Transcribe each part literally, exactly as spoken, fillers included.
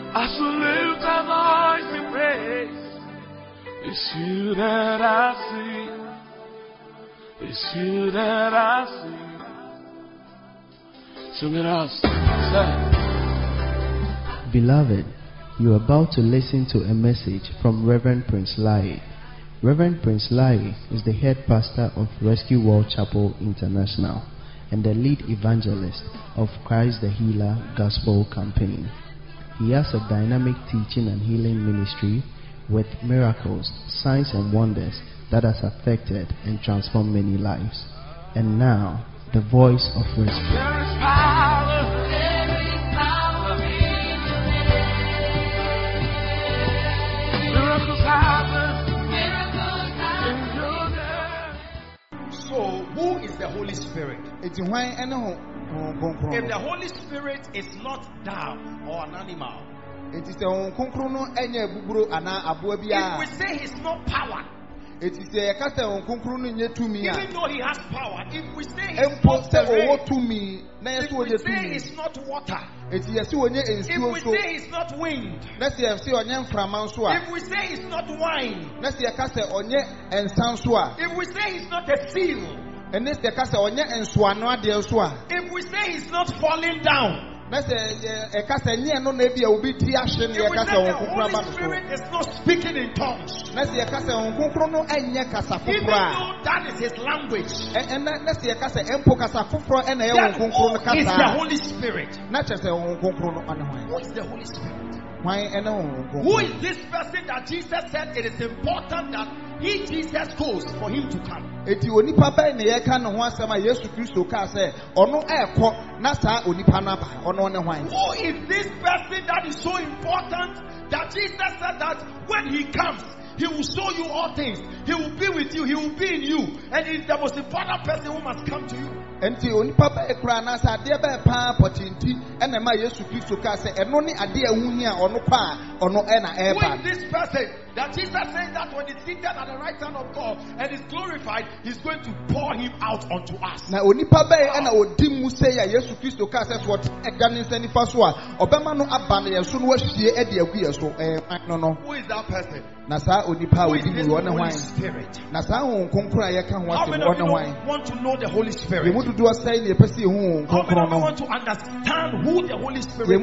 I shall lift a voice in praise. It's you that I see. It's you that I see. Sing it out. Say. Beloved, you are about to listen to a message from Reverend Prince Lai. Reverend Prince Lai is the head pastor of Rescue World Chapel International and the lead evangelist of Christ the Healer Gospel Campaign. He has a dynamic teaching and healing ministry with miracles, signs and wonders that has affected and transformed many lives. And now, the voice of rescue. There is power. There is power in the name. Miracles happen. Miracles happen. In your name. So, who is the Holy Spirit? If the Holy Spirit is not thou or an animal, if we say he's not power, even though he has power, if we say he's not the rain, if we say he's not water, if we say he's not wind, if we say he's not wine, if we say he's not a seal, if we say he's not falling down, if we say the Holy Spirit is not speaking in tongues, even though that is his language, then who is the Holy Spirit? Who is the Holy Spirit? Who is this person that Jesus said it is important that he, Jesus, goes for him to come? Who is this person that is so important that Jesus said that when he comes, he will show you all things. He will be with you. He will be in you. And he's the most important person who must come to you. Who is this person that Jesus said that when he's seated at the right hand of God and is glorified, he's going to pour him out unto us? Wow. Who is that person? Who is this Holy Spirit? How many of you want to know the Holy Spirit? How many of you want to understand who the Holy Spirit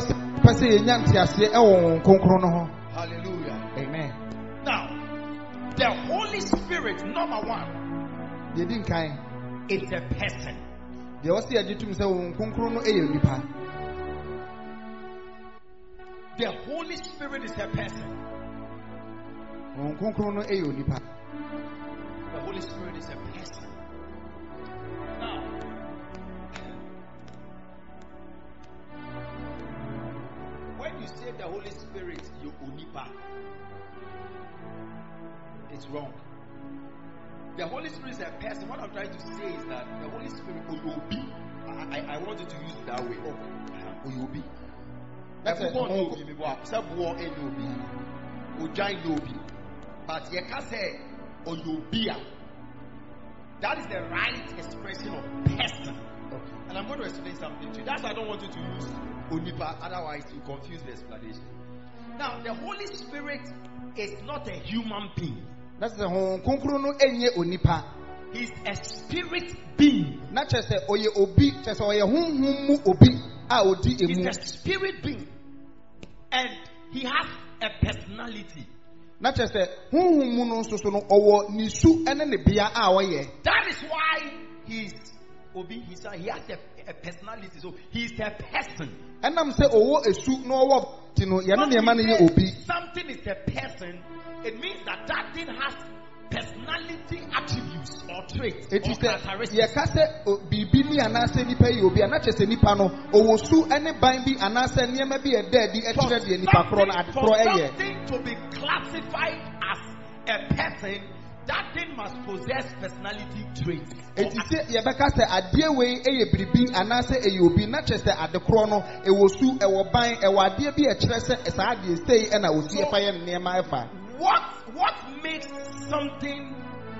is? Hallelujah. Amen. Now, the Holy Spirit, number one, is a person. The Holy Spirit is a person. The Holy Spirit is a person. Now, when you say the Holy Spirit, you unipa, it's wrong. The Holy Spirit is a person. What I'm trying to say is that the Holy Spirit will be. I, I, I want you to use it that way. Will be. That's a but you can say Oyobia. That is the right expression of person. Okay. And I'm going to explain something to you. That's why I don't want you to use Onipa, otherwise you confuse the explanation. Now, the Holy Spirit is not a human being. That's the whole Onipa. He's a spirit being. Not just a oye obi, just oye hum hum obi. He's a spirit being. And he has a personality. Not just a who that is why he's Obi. He said he has a, a personality, so he's a person. And I'm saying, oh, a suit no work, you know, something is a person. It means that that thing has personality attributes or traits. It is characteristics. Bibini anase nipa yobi anache se nipa no owosu ene ban bi anase niema bi ede di etire di nipa kro na adekro eye. Something to be classified as a person, that thing must possess personality traits. It is ye beka se ade we eye biribi anase eyobi na che se adekro no ewosu ewo ban ewo ade bi ekire se esa ade stay e na osi efa ye niema efa. What what makes something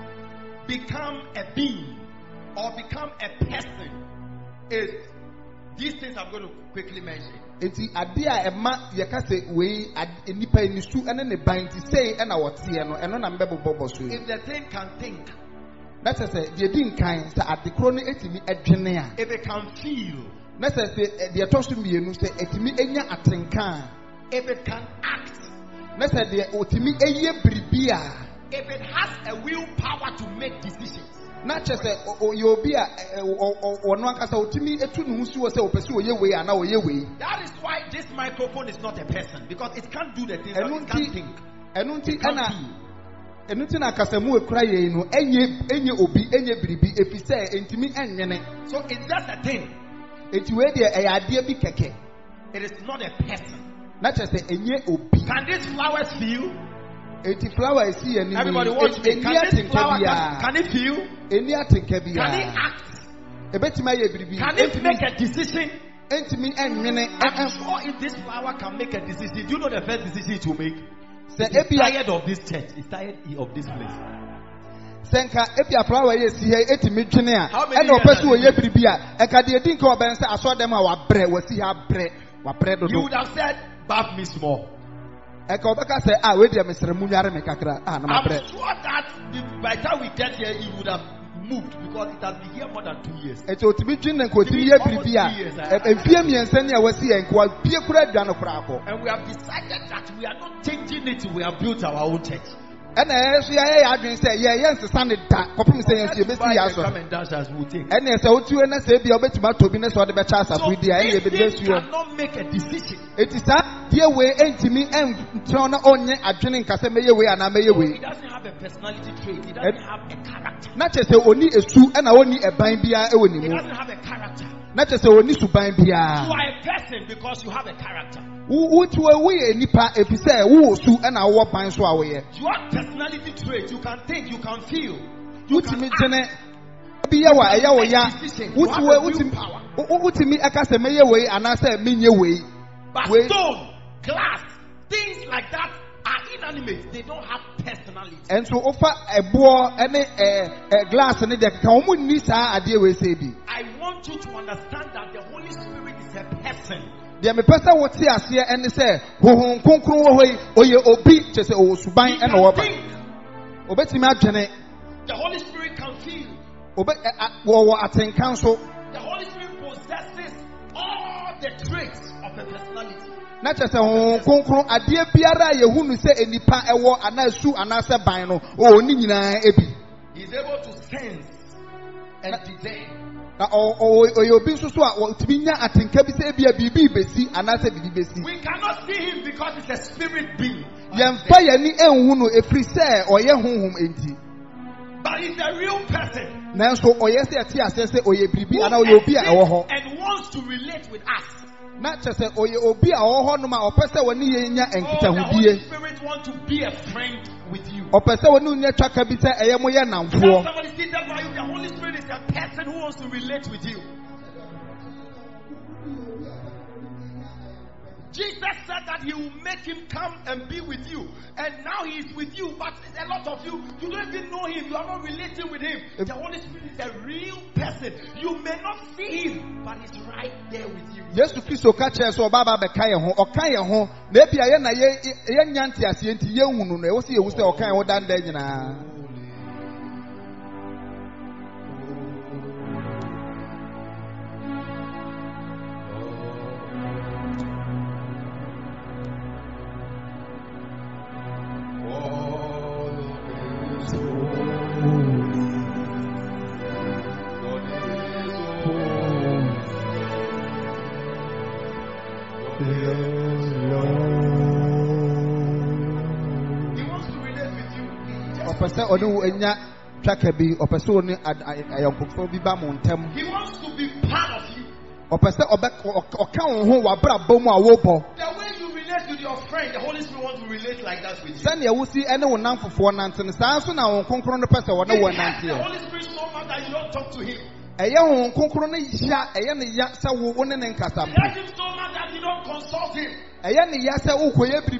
become a being or become a person is These things I'm going to quickly mention. Eti adia ema yekase we nipa enisu ene ne ban ti say ena wote no eno na mbebo bobo so. If the thing can think, that is say the din kan say adekro no etimi edwene a. If it can feel, that is say the etosu mienu say etimi enya atenka. If it can act, that is the otimi eye bribia. If it has a willpower to make decisions. Not just a you'll be a or no as ultimately a tune who was a pursue your way and our way. That is why this microphone is not a person because it can't do the things that it can't think. And until and until I Casamu cry, you know, any any obi, any bribi, if you say, and to me, and so it's just a thing. It's where the idea be keke. It is not a person. Not just a any obi. Can these flowers feel? Eti flower is here. Everybody watch me. Can this flower, can, can it feel? Can it act? Can it make a decision? I'm sure if this flower can make a decision, do you know the first decision it will make? It's tired of this church. It's tired of this place. Senka epia flower yes here etimi twene a e no peso ye bribia e ka de din ka obense aso dem a wa bre wasi ha bre wa bre do. You would have said bath me small. I'm sure that by the time we get here, he would have moved because it has been here more than two years. And we have decided that we are not changing it, we have built our own church. And I say, yeah, yes, the Sunday that Papa saying, you come and dance as we take. And yes, I would do and I say, be a bit about to be or the best as we did. You cannot make a decision. It is that dear way, and to me, and turn on a training Casamay way and I may way. He doesn't have a personality trait, he doesn't have a character. Not just only a true and only a bind beer. He doesn't have a character. Not just only to bind beer. You are a person because you have a character. Which way we nipa if you say who su and our bind so away. Your personality trait, you can think, you can feel. You can act. Be a way, a way, ya. Which way, which me, I can say, may way, and I say, mean your way. But stone, glass, things like that are inanimate. They don't have personality. And so offer a boar and a glass and a common nisa idea we say. I want you to understand that the Holy Spirit is a person. The person what see us here and they say, "Who who konkro way or you obi just say oh suban and over." Obeti ma dwene. The Holy Spirit can feel. Obe wo attend council. The Holy Spirit possesses all the traits of a personality. Not just a konkro adie biara ye hunu say enipa ewo anasu anase ban no o ni nyina ebi. He is able to sense and discern. We cannot see him because it's a spirit being. But he's a real person. And wants to relate with us. Not just say, oh, you be a person or person when you and the Holy Spirit want to be a friend with you. Or person when you talk about it, I am here now. Somebody see that why the Holy Spirit is a person who wants to relate with you. Jesus said that he will make him come and be with you. And now he is with you. But a lot of you, you don't even know him. You are not relating with him. The Holy Spirit is a real person. You may not see him, but he's right there with you. Yes, to Christ, catch us or Baba Bekaya home or Kaya home. Maybe I am a young Yanti as you young. I will see you say, okay, what done then. He wants to be part of you. The way you relate with your friend, the Holy Spirit wants to relate like that with you. The Holy Spirit so much that you don't talk to him. He loves him so much that you don't consult him. If he has the Holy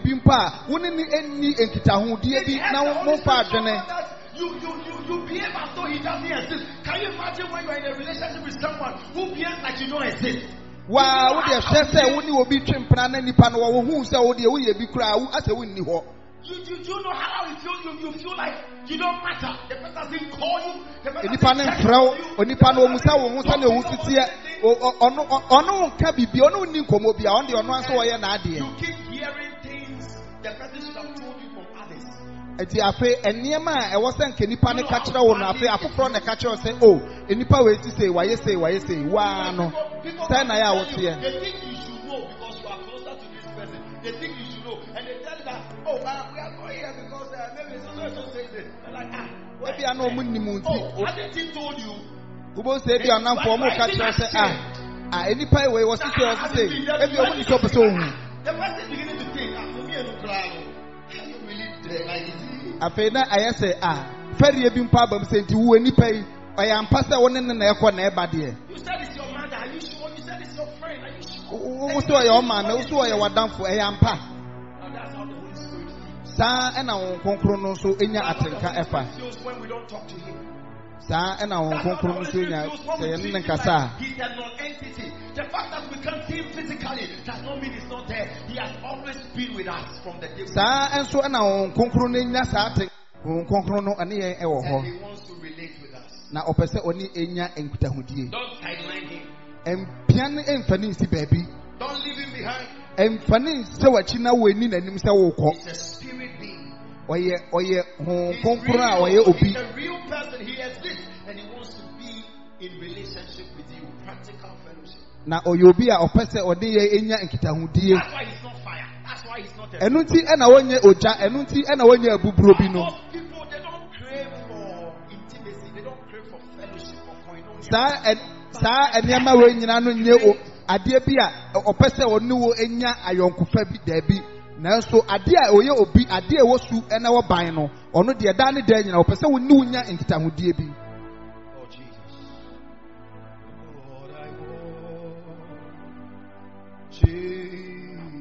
Spirit so much that You, you, you, you behave as though he doesn't exist. Can you imagine when you're in a relationship with someone who behaves like you don't exist? Wa wo de hwe say wo ni obi twempena na nipa no wo hu say wo de wo ye bi kura wo ase wo nni ho. You, you, you know how you feel? You, you feel like you don't matter. The person doesn't call you. The person Enipa ne mfrao, onipa no musa wo hu say na wo titie. Ono ono nka bibi, ono nni nkomo bia, on de ono anso wo ye na ade. You keep hearing things the person should have told you from others. Eti afi eniema a ewo se nke nipa ne ka kire wo no afi afoforo ne ka kire say oh enipa we ti say waye say waye say wa no say na ya wo te. They think you should know because you are closer to this person. They think you should know, and they tell you that oh uh, we are going here because uh, maybe so so so say this. They're like ah maybe I know mun ni mun ti. Oh, hasn't he told you? Ubo say bi anam for mo ka kire say ah ah enipa we wo say say say ebi o mun so person hu. The person beginning to think ah for me no cry. You really there like Afi na aye say ah fere bi mpa bam say nti wo enipa yi oyampa say wo ne ne na ekọ na eba de. You said it's your mother, are you sure? You said it's your friend, are you sure? Wo so your man, wo so your wadamfo eyampa. And that's how the Holy Spirit feels. Sa ena won konkro no so enya atenka efa. Feels when we don't talk to him. Sa ena won konkro no so enya say yen nkasa. He's a non-entity. The fact that we can't see him physically does not mean he's not there. He has always been with us from the day. Sa enso ena won konkro no enya sa aten won konkro no ane yen ewo ho. He wants to relate with us. Na opese oni enya enkutahudie. Don't sideline him. Empian emfani si baby. Don't leave him behind. Emfani se wachi na weni nanim se wo ko. He's a spirit being. Oye oye ho He's konkro a real. oye obi. He's a real person. He exists and he wants to be in relationship with you. Practical fellowship. Na oye obi a opese oni ye enya enkitahudie. That's why he's not fire. That's why he's not a Enu nti ena wonye oja, enu nti ena wonye abuburo bi no. Most people, they don't crave for intimacy. They don't crave for fellowship or koinonia. Sa sa enema we nyina no nye o ade bi a opese oni wo enya ayonkofa bi da bi. Nanso ade a oye obi ade e wo su ena wo ban no ono de da ne da nyina opese wo ni wo nya enkitahudie bi. Oh Jesus. Lord, I worship you.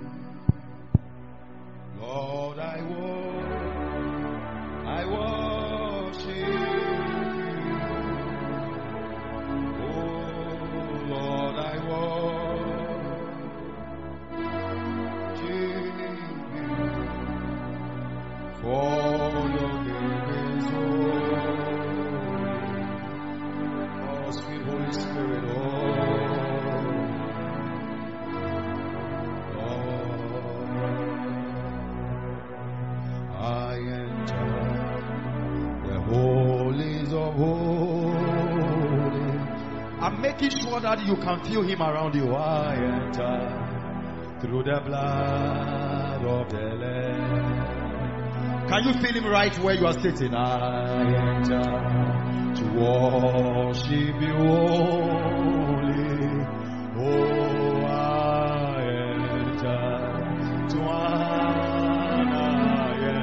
Lord, I worship. I worship you. Oh Lord, I worship you. For your name is holy. Oh sweet Holy Spirit, oh I enter the holies of holies. I'm making sure that you can feel him around you. I enter through the blood of the Lamb. Can you feel him right where you are sitting? I enter to worship you only. Oh, I enter to honor you.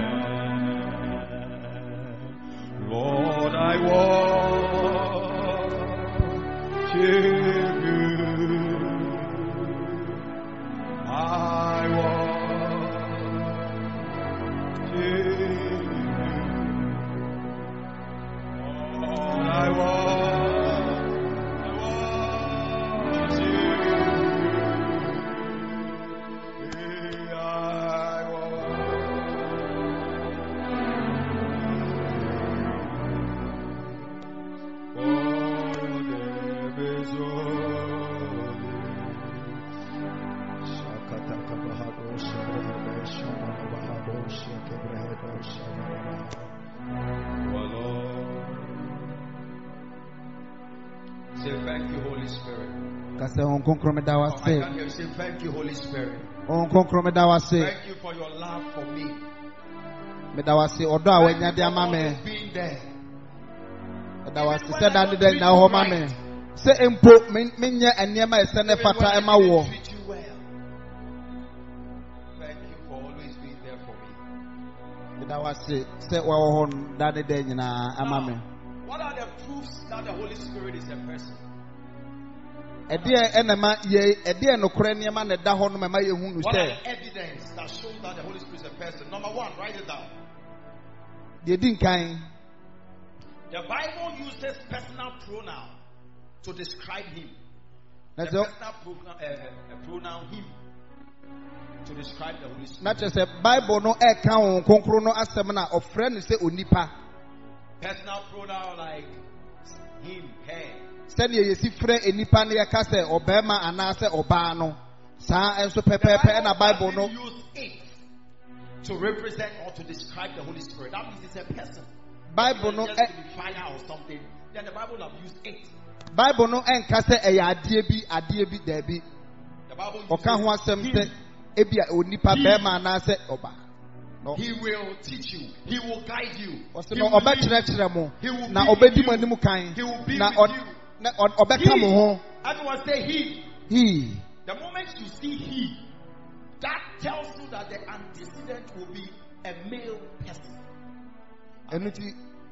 Lord, I worship you. I worship you. Lord, I worship you. I Say thank you, Holy Spirit. Kase on konkro me da Oh, I wase. can hear you say thank you, Holy Spirit. On konkro me da wase. Thank you for your love for me. Me da wase odo a wanya de ama me. Always being there. Me da wase se da de na ho ma me. Se empo menye enema ese ne fata ema wo. Treat you well. Thank you for always being there for me. Me da wase se wa wo ho da de de nyina ama me. What are the proofs that the Holy Spirit is a person? Ede enema ye ede enokore niema ne da ho no mema ye hu nu What are se. the evidence that shows that the Holy Spirit is a person? Number one, write it down. De din kan The Bible uses personal pronoun to describe him. The That's personal pronoun, uh, uh, pronoun him to describe the Holy Spirit. na kyerɛ sɛ Bible no ɛka Honhom Kronkron no asɛm na ɔfrɛ no sɛ onipa. Personal pronoun like him, her. Sɛnea yɛsi frɛ enipa no yɛka sɛ ɔbɛrima anaasɛ ɔbaa no. Saa nso The pɛpɛɛpɛ ɛna Bible no. doesn't use it to represent or to describe the Holy Spirit. That means it's a person. Bible no Just ɛ to be fire or something. Then the Bible have used it. Bible no ɛnka sɛ ɛyɛ adeɛ bi adeɛ bi daabi. The Bible uses Ɔka ho asɛm him. sɛ ebia onipa He- bɛrima anaasɛ ɔbaa. No. He will teach you. He will guide you. Ɔsɛ He no will lead you. ɔbɛkyerɛkyerɛ mo He will na be with ɔbɛdi you. mo anim kan He will be na with ɔ- you. na ɔ- ɔbɛka mo ho. Everyone say he. He. The moment you see he, that tells you that the antecedent will be a male person. Ɛno nti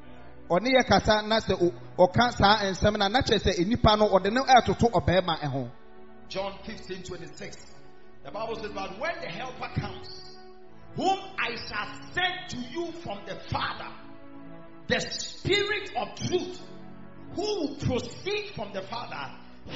ɔne yɛ kasa na sɛ ɔ- ɔka saa nsɛm na na kyerɛ sɛ enipa no ɔde ne ɛtoto ɔbɛrima ɛho. John fifteen twenty-six. The Bible says, but when the helper comes, whom I shall send to you from the Father, the Spirit of truth, who will proceed from the Father,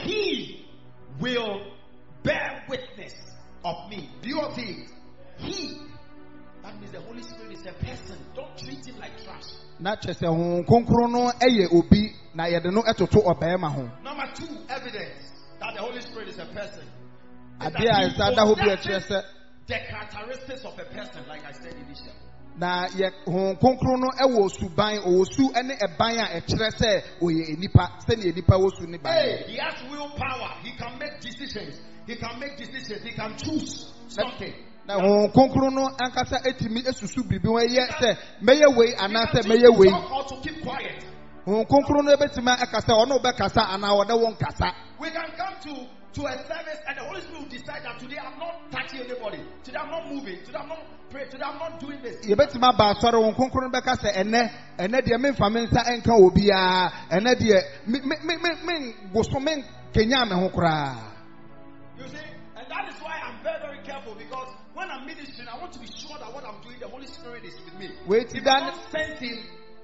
he will bear witness of me. Do you see it? He. That means the Holy Spirit is a person. Don't treat him like trash. Na kyerɛ sɛ Honhom Kronkron no ɛyɛ obi na yɛde no ɛtoto ɔbɛrima ho. Number two, evidence that the Holy Spirit is a person. is that Adeɛ a he ɛsa da hɔ bi ɛkyerɛ possesses sɛ the characteristics of a person, like I said initially. na yɛ Honhom Kronkron no ɛwɔ suban ɔwɔ su ɛne ɛban a ɛkyerɛ sɛ ɔyɛ enipa sɛnea enipa wɔ su ne ban. Hey, he has willpower. He can make decisions. He can make decisions. He can choose something. Na Honhom Kronkron no ankasa etimi esusu biribi ho ɛyɛ sɛ mɛyɛ wei He can anaasɛ choose mɛyɛ to wei. talk or to keep quiet. Honhom Kronkron no ebetumi akasa ɔno ɔbɛkasa anaa ɔde wɔn kasa. We can come to, to a service and the Holy Spirit will decide that today I'm not touching anybody. Today I'm not moving. Today I'm not praying. Today I'm not doing this. Yɛbɛtumi aba asɔre Honhom Kronkron no bɛka sɛ ɛnɛ ɛnɛ deɛ memfa me nsa ɛnka obiara ɛnɛ deɛ me me me me me ngoso me nkenya me ho koraa. You see? And that is why I'm very, very careful, because when I'm ministering, I want to be sure that what I'm doing, the Holy Spirit is with me. Wait, If Dan- I don't sense him,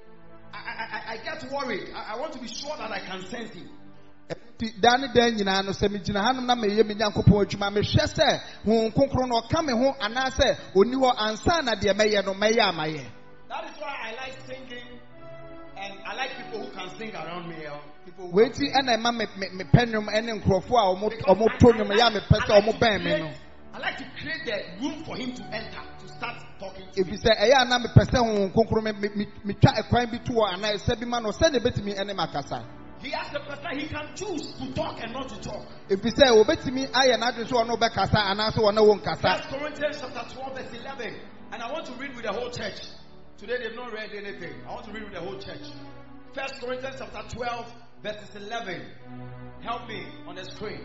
I, I, I, I get worried. I, I want to be sure that I can sense him. Ti da ne dan nyinaa no sɛ megyina hanom na meyɛ me Nyankopɔn adwuma mehwɛ sɛ Honhom Kronkron no ɔka me ho anaasɛ ɔni hɔ ansa na deɛ mɛyɛ no mɛyɛ a mayɛ. That is why I like singing, and I like people who can sing around me. Or people who Wei ti ɛna ɛma me me mepɛ nnwom ɛne nkurɔfoɔ a ɔmo ɔmo to nnwom yɛ a mepɛ sɛ ɔmo bɛn me no. I like to create the room for him to enter, to start talking to me. Efisɛ ɛyɛ a na mepɛ sɛ Honhom Kronkron me me me metwa ɛkwan bi to hɔ anaa ɛsɛ bi ma no sɛdeɛ ebetumi ɛne me akasa. He has the person, he can choose to talk and not to talk. Efisɛ obetumi ayɛ n'adwene sɛ ɔno bɛkasa anaasɛ ɔno wɔn kasa. First Corinthians chapter twelve verse eleven. And I want to read with the whole church. Today they've not read anything. I want to read with the whole church. First Corinthians chapter twelve verses eleven. Help me on the screen.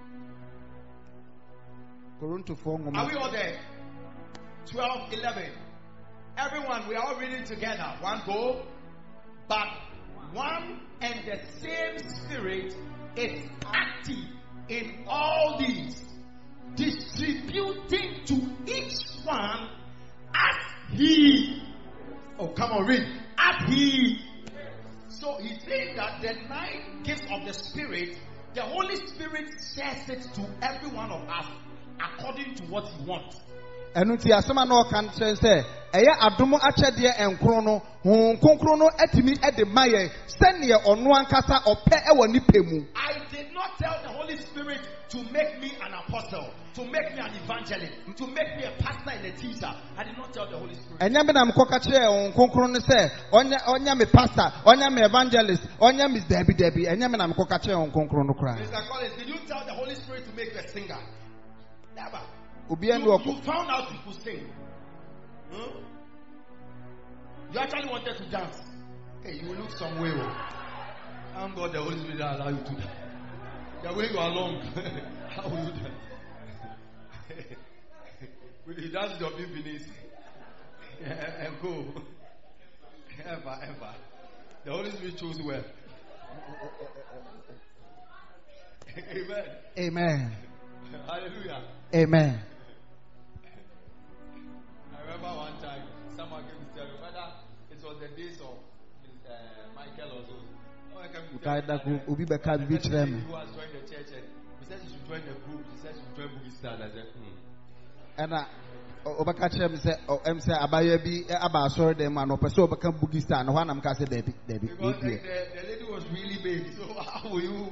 Korintofoɔ Are we nwoma all there? twelve eleven. Everyone, we are all reading together. One go. But one and the same Spirit is active in all these, distributing to each one as He. Oh, come on, read. As He. So he's saying that the nine gifts of the Spirit, the Holy Spirit shares it to every one of us according to what He wants. ɛno nti asɛm a na ɔka nkyerɛ sɛ ɛyɛ adom akyɛdeɛ nkron no Honhom Kronkron no atumi ɛde ma yɛ sɛnea ɔno ankasa ɔpɛ ɛwɔ ne pɛ mu. I did not tell the Holy Spirit to make me an apostle, to make me an evangelist, to make me a pastor and a teacher. I did not tell the Holy Spirit. ɛnyɛ bi na mekɔka kyerɛ Honhom Kronkron no sɛ ɔnyɛ ɔnyɛ me pastor ɔnyɛ me evangelist ɔnyɛ me dabi dabi ɛnyɛ bi na mekɔka kyerɛ Honhom Kronkron no koraa. Mister Collins, did you tell the Holy Spirit to make you a singer? Never. Obiara ne You, ɔkɔ you found out you could sing. Hmm? You actually wanted to dance. Hey, you will look somewhere. Thank God the Holy Spirit will allow you to dance. The way you are long, how will you dance? He does your business and go. Ever, ever. The Holy Spirit chose well. Amen. Amen. Hallelujah. Amen. I remember one time someone came to tell me whether it was the days of uh, Michael or so. Someone came to tell me that the- Obi bɛka the bibi kyerɛ person me. who was joining the church and he said should join the group. She said she should join Boogie Star. I said, hmm. And I Obaka Chem said, oh, M say Abaya be about sorry, the man, or Paso become Boogie Star, and one I'm casting Debbie. Debbie. Because the, the, the lady was really big, so how will you?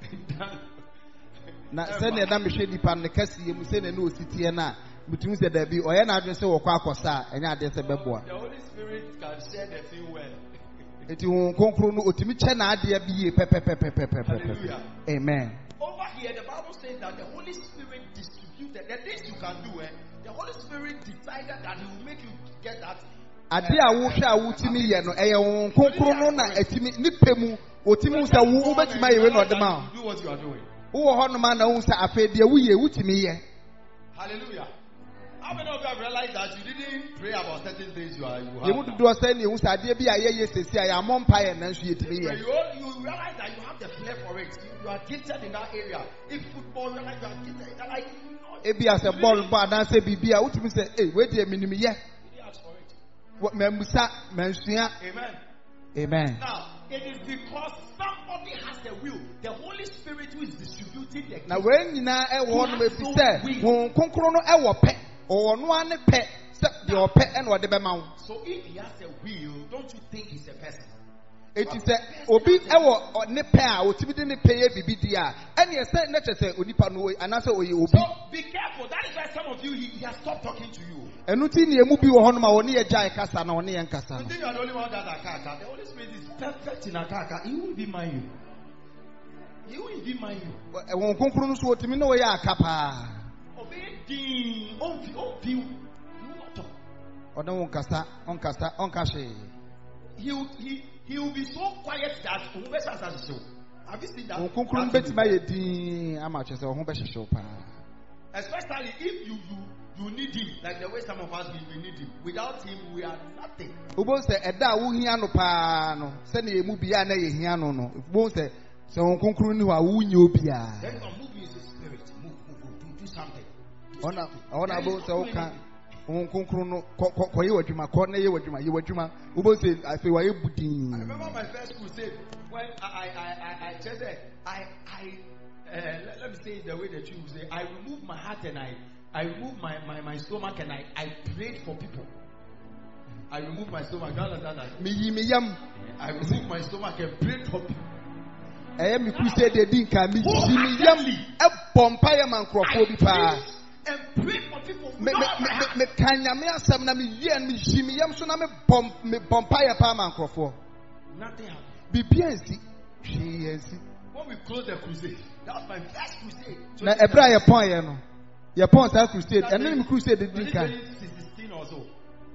Now, send a damn shady pan the Cassie, you say, no city and now, between the Debbie, or an address or Quacosa, and I just a beboa. The Holy Spirit can share the thing well. It won't conclude to me, Chana, dear be pepe pepe pepe pepe. Amen. Over here, the Bible says that the Holy Spirit distributed the things you can do. Eh? The Holy Spirit decided that He will make you get that. Ade a wo hwa wo timi ye no eye won konkro no na atimi nipemu otimi sa wo obetima ye we no de ma do what you are doing. Wo ho no ma na wo sa afede wo ye wutimi ye. Hallelujah. How many of you have realized that you didn't pray about certain things you are you have? Ye mudu do say ni wo sa ade bi aye ye sesi ya mompa ye na nsu ye timi ye. You you realize that you have the flair for it. You, you are gifted in that area. If football, you realize you are gifted in that, like you know. Ebi as a ball ba dan say bibia wutimi say eh we de minimi ye. Memusa mensua. Amen. Amen. Now, it is because somebody has the will. The Holy Spirit who is distributing the gift. Na we nyina e wo no be say won konkro no e wo pe. O no ane pe se de o pe e no de be ma wo. So if he has a will, don't you think he's a person? It is a obi e wo ne pe a otimi de ne pe ye bibi dia. Ene se na chese onipa no anase oye obi. So be careful. That is why some of you he, he has stopped talking to you. Enuti ni emu bi wo hono ma woni ye jai kasa na woni ye nkasa. You think you are the only one that akaka. The Holy Spirit is perfect in akaka. He will be mind you. He will be mind you. E won konkro no so otimi na wo ye akapa. Obey din on on view. You not talk. Odo won kasa, on kasa, on kashe. He will, he he will be so quiet that who be as show. Have you seen that? Won konkro betima ye din ama chese wo ho be hwehwe pa. Especially if you you you need him, like the way some of us we, we need him. Without him, we are nothing. Ubo say eda wo hia no pa no, se na emu bia na ye hia no no. Ubo say se won konkro ni wa wo nya obia. Then you move in the spirit, move, move, move, do, do something. Ona ona bo say o kan won konkro no ko ye wadwuma ko na ye wadwuma ye wadwuma. Ubo say afi wa ye budin. I remember my first crusade when I I I I just said I I uh, let, let me say it the way the Jews say, I removed my heart and I I removed my, my, my stomach and I, I prayed for people. I removed my stomach. You understand that? Me yi me yam. I removed my stomach and prayed for people. Eh me crusade dey din ka me yi me yam e bompa ya man krofo bi pa. And prayed for people. Me me me me kanya me asam na me yi and me yi me yam so na me bom me bompa ya pa man krofo. Nothing happened. Bibia nsi. Hwe nsi. When we closed the crusade, that was my first crusade. Na ebra ye pon ye no. Your point that crusade, and then crusade did twenty sixteen or so.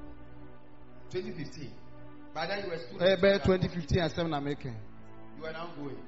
twenty fifteen. By then you were still. Eh, twenty fifteen and seven American. You are now going.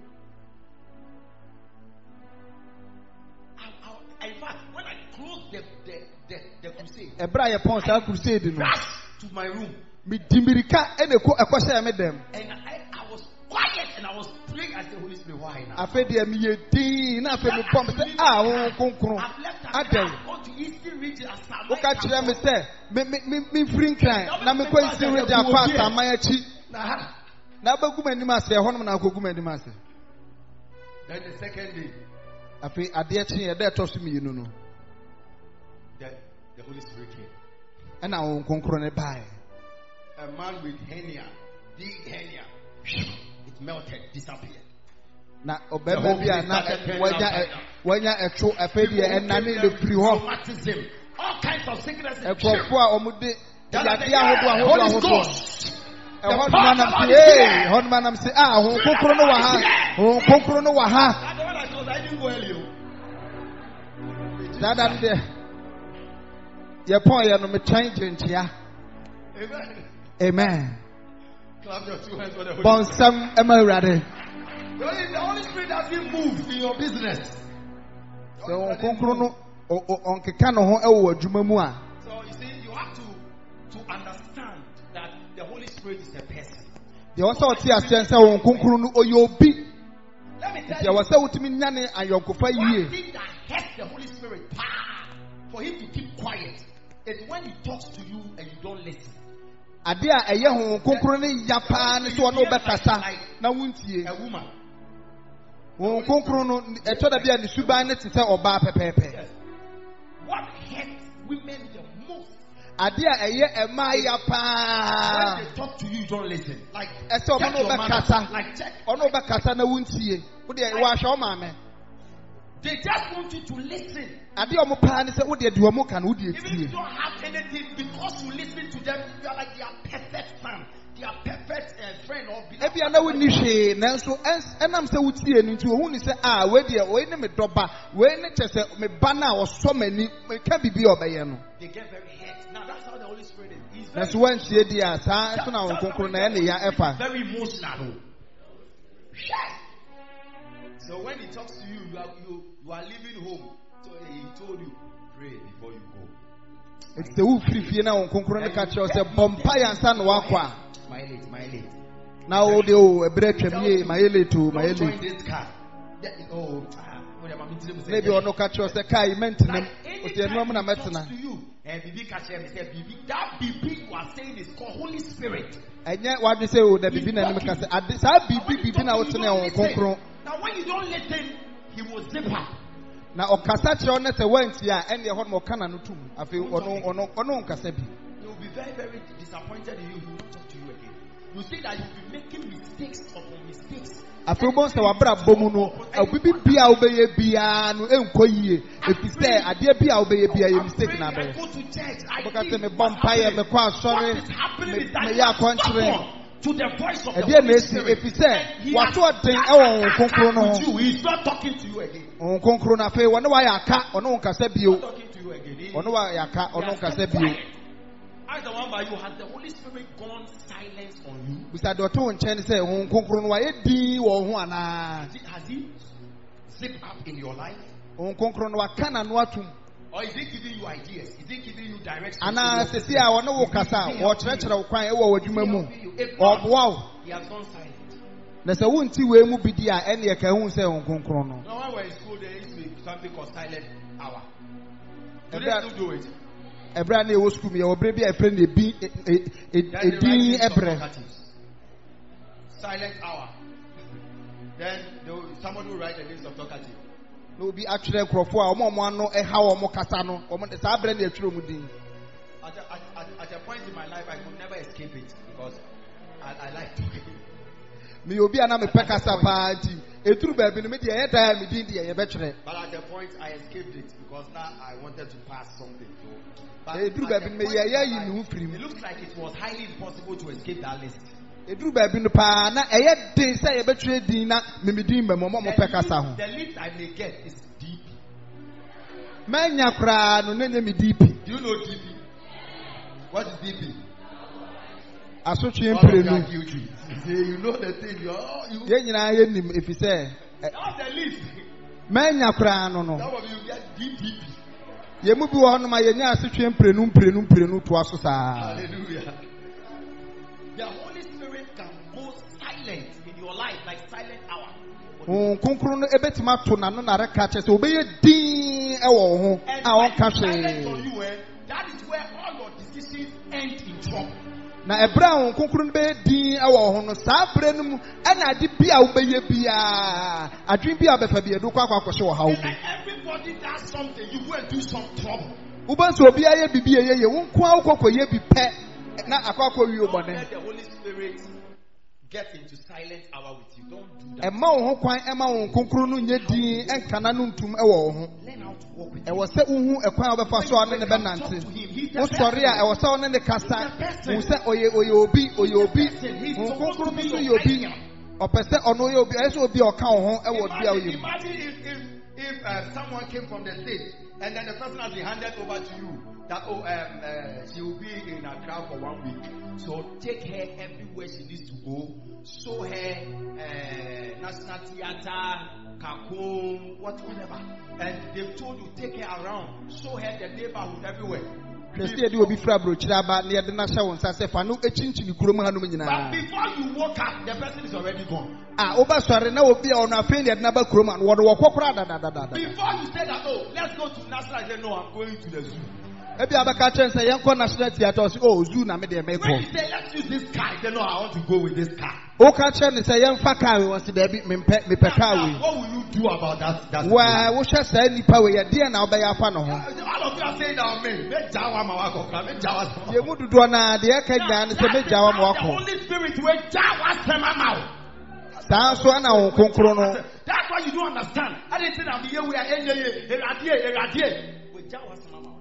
I, I, in fact, when I closed the the the, the crusade, Ebra your point that crusade no. To my room. Me dimirika ene ko ekwose me dem. And I, I was quiet and I was praying as the Holy Spirit. Why now? Afe de me ye din na afe me pom say ah won konkron. Adel. Oka kire me say me me me free cry na me ko eastern region afa aman achi. Na bagu manim ase ho no na akogu manim ase. Then the second day. Afe ade chi ye dey toss me yinu no. The the Holy Spirit came. And I won konkron e bai. A man with hernia, big hernia. It melted, disappeared. Na obeba bia na wanya wanya etwo afedie enane le firi ho. All kinds of sicknesses. Ekofo a omude yade ahodo ahodo ahodo. E ho manam se eh ho manam se ah ho kokoro no wa ha. Ho kokoro no wa ha. I didn't go early. Dada de. Ye pon ye no me twan gentia. Amen. Amen. Clap your two hands for the Holy Bonsam emarade. The Holy Spirit doesn't move in your business. So on konkro no on keka no ho e wo adwuma mu a. So you see, you have to to understand that the Holy Spirit is a person. The also oti ase say on konkro no oye obi. Let me tell you. You wasa utimi nyane ayonkofa yie. One thing that hurts the Holy Spirit, for him to keep quiet, is when he talks to you and you don't listen. Ade a eye ho konkro ne ya pa ne so no bekasa na wuntie. A woman. Wo konkro no eto da bia ne suban ne tete oba pepepe. Yes. What hurts women the most? Ade a eye ema ya When pa. they talk to you, you don't listen. Like, Ese omo check no your be manners. kasa. Like, check. Ono be kasa na wuntie. Wo de wa hwe o ma me. They just want you to listen. Ade omo pa ne se wo de de omo ka na wo de Even if you tie. don't have anything, because you listen to them, you are like their perfect son, their perfect uh, friend or beloved. Ebia na woni hwe nanso enam se wutie no nti ohun ni se ah we de we ne me doba we ne chese me ba na oso mani me ka bibi obeye no. They get very hurt. Now that's how the Holy Spirit is. He's very, Nanso wan hie di a sa so na won konkro na ne ya efa. very emotional. Yes. So when he talks to you, you are, you, you are leaving home. So he told you, pray before you go. It's the ufiri fie na won konkro ne ka che o se bompa ya nsa no akwa. My late, my late. Na o de o ebre twamie ma yele to ma Don't join yele. this car. That is, oh, ah, whatever. Maybe ono ka che o se kai mentinam. O se enu am na Anytime he metena. talks to you, and Bibi catch him, say Bibi. That Bibi you are saying is called Holy Spirit. Enye wa de se o da bibi na nim ka se ade sa bibi bibi na wo tene won konkro. Now when you don't listen, he will zip up. Na okasa kire on se wanti a ene ho no ka na no tum afi ono ono ono nkasa bi. He will be very, very disappointed in you. He will not talk to you again. You see that you'll be making mistakes upon mistakes. Afi bo se wabra bomu no obibi bia obeye bia no enko yie efise ade bia obeye bia ye mistake na I be. go to church. I Because see me what's bompa ye me happening. kwa sorry What is happening me is that me you ya are kwankyere. stubborn to the voice of the Ade na Holy esi Spirit. efise He wato has den e won konkro no with ho. you. He's not talking to you again. On konkro na fe wona wa ya aka ono nkasa He's bio. not talking to you again. He- Ono wa ya aka he ono has nkasa kept bio. quiet. As the one by you, has the Holy Spirit gone silent on you? Bisa do to nchen se on konkro no wa ye di wo ho ana. Has he, has he zipped up in your life? On konkro no wa kana no atum. Or is he giving you ideas? Is he giving you directions? Ana to your sesi a wono wo kasa wo kyerɛkyerɛ wo kwan e wo adwuma mu. Ɔboa wo. He has gone silent. Na sɛ wonti we mu bidi a ɛne yɛ ka hu sɛ on konkro no. No, when we're in school, there used to be something called silent hour. Do they Ebra still do it? ebra na e wo school mi e wo bre bi a friend e bi Then they write edin lists of ebre. talkatives. Silent hour. Then they will, somebody will write a list of talkatives. Na obi atwerɛ nkrɔfo a ɔmo ɔmo ano ɛha ɔmo kasa no ɔmo saa bre na atwerɛ mu din. At a, at, at, at a point in my life, I could never escape it because I, I like talking. Me obi a na me pɛ kasa paa nti eturu baabi no me deɛ ɛyɛ dan me din deɛ yɛ bɛkyerɛ. But at the point, I escaped it because now I wanted to pass something. So, but Eh, Drew, at the baby, point me- yeah, in yeah, my you life, know, free me. it looks like it was highly impossible to escape that list. Eduru baabi no paa na ɛyɛ den sɛ yɛ bɛkyerɛ din na me me din bɛ mo mo The pɛ kasa ho. least, the least I may get is D P. Manya koraa no na nye me D P. Do you know D P? What is D P? Asotwe All of mpire you are no. guilty. You know the thing. You are, you, Yɛn nyinaa yɛ nim efisɛ that's the least. manya koraa no no. Some of you get D P P. Yɛ mu bi wɔ hɔ no ma yɛnya asotwe mpire no mpire no mpire no toa so saa. Hallelujah. The Holy Spirit can go silent in your life like silent hour. Wɔn konkro no ebetumi ato n'ano na reka kyerɛ sɛ obɛyɛ din ɛwɔ wo ho And a when ɔnka it's silent on hwee. you, eh, that is where all your decisions end in trouble. Na ɛbrɛ a wɔn konkro no bɛyɛ din ɛwɔ wo ho no saa berɛ no mu ɛna ade bi a wobɛyɛ biara adwene bi a bɛfa bi ɛdo kɔ akɔ akɔhyɛ wɔ haw It's mu. like everybody does something, you go and do some trouble. Wobɛn sɛ obiara yɛ bibi yɛ yɛ wo nko a wokɔkɔyɛ bi pɛ na akɔ akɔ wie wo Don't bɔne. let the Holy Spirit get into silent hour with you. Don't do that. Ɛma wo ho kwan ɛma wo konkro no nyɛ din ɛnkana no ntum ɛwɔ wo ho. Learn how to walk with him. Ɛwɔ sɛ wohu ɛkwan a wobɛfa so a ɔne ne bɛnante. Wosɔre a ɛwɔ sɛ ɔne ne kasa. Hu sɛ ɔyɛ ɔyɛ obi ɔyɛ obi. Wo konkro no so yɛ obi. Ɔpɛ sɛ ɔno yɛ obi. Ɛyɛ sɛ obi a ɔka wo ho ɛwɔ obi a Imagine, ɔyɛ mu. imagine if, if, if uh, someone came from the state and then the person has been handed over to you that oh um, uh, she will be in a crowd for one week. So take her everywhere she needs to go. Show her uh, National Theatre, Kakum, what, whatever. And they've told you take her around. Show her the neighborhood everywhere. Hwɛ sɛ yɛde obi fira aburokyire aba na yɛde no ahyɛ wo nsa sɛ fa no ɛkyinkyini kurom hanom But nyinaa. before you woke up, the person is already gone. A wobɛsɔre na obi a ɔno afei na yɛde no aba kurom a no wɔde wɔkɔ koraa dadadadada. Before you say that, oh, let's go to National, I say, no, I'm going to the zoo. Ebi abaka chen say yenko national theater say oh zoo na me dey make When you say let's use this car, they know I want to go with this car. O ka chen say yenfa car we want dey be me pe me pe car we. What will you do about that? That Wa wo hwe say nipa we ye de na obeya afa no ho. all of you are saying that me. Me jawa ma wako, me jawa. Ye mu dudu na de e ka nya ne say me jawa ma The wako. Holy Spirit will jawa sema ma. Saa so na wo konkro no. That's why you don't understand. I didn't say that here we are enye ye, eradie, eradie. We jawa sema ma.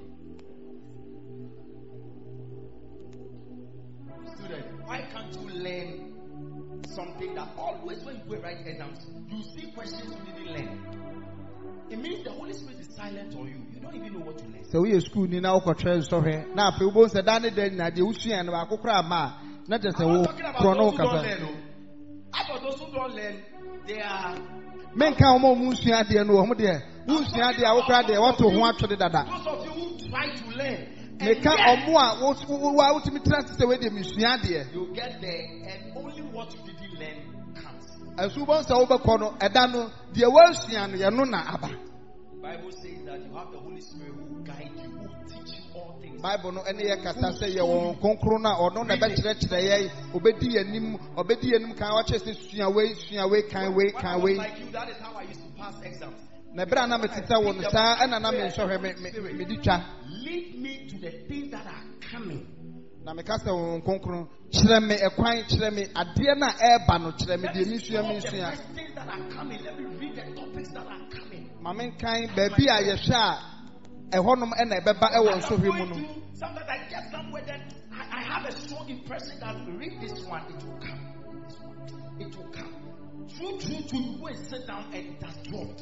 Why can't you learn something that always when you go write exams, you see questions you didn't learn? It means the Holy Spirit is silent on you. You don't even know what to learn. So we school ni na ukotwe so he. Na afi ubo se dane den na de usua no akokora ma. Na je se I'm wo not talking about kro no those who don't kasa. learn. oh. About those who don't learn, they are Men ka omo mu usua de no omo de. Usua de akokora de wato ho atwede dada. those of you who try to learn. Me And ka yet, omo a wo wo utimi trust se we de misua de. you get there and only what you didn't learn counts. Asu bon sa wo be ko no eda no de wa usua no ye no na aba. The Bible says that you have the Holy Spirit who guide you, who teach you all things. Bible no ene ye kasa se ye won konkro na ono na be kire kire ye obedi yanim obedi yanim kan wa che se sua we sua we kan we When I kan was we. like you, that is how I used to pass exams. Na bra na metita wo no sa ena na me nhwe me me di twa. Lead me to the things that are coming. Na me ka se wo konkro kire me ekwan kire me ade na eba no kire me de mi sua mi The sua. first things that are coming. Let me read the topics that are coming. Ma men kan ba bi a ye hwe a ehonom e na ebeba e wo As so I'm hwe mu going no. through, sometimes I get somewhere then I, I have a strong impression that read this one, it will come. This one, it will come. True, true, true. You go and sit down and it has dropped.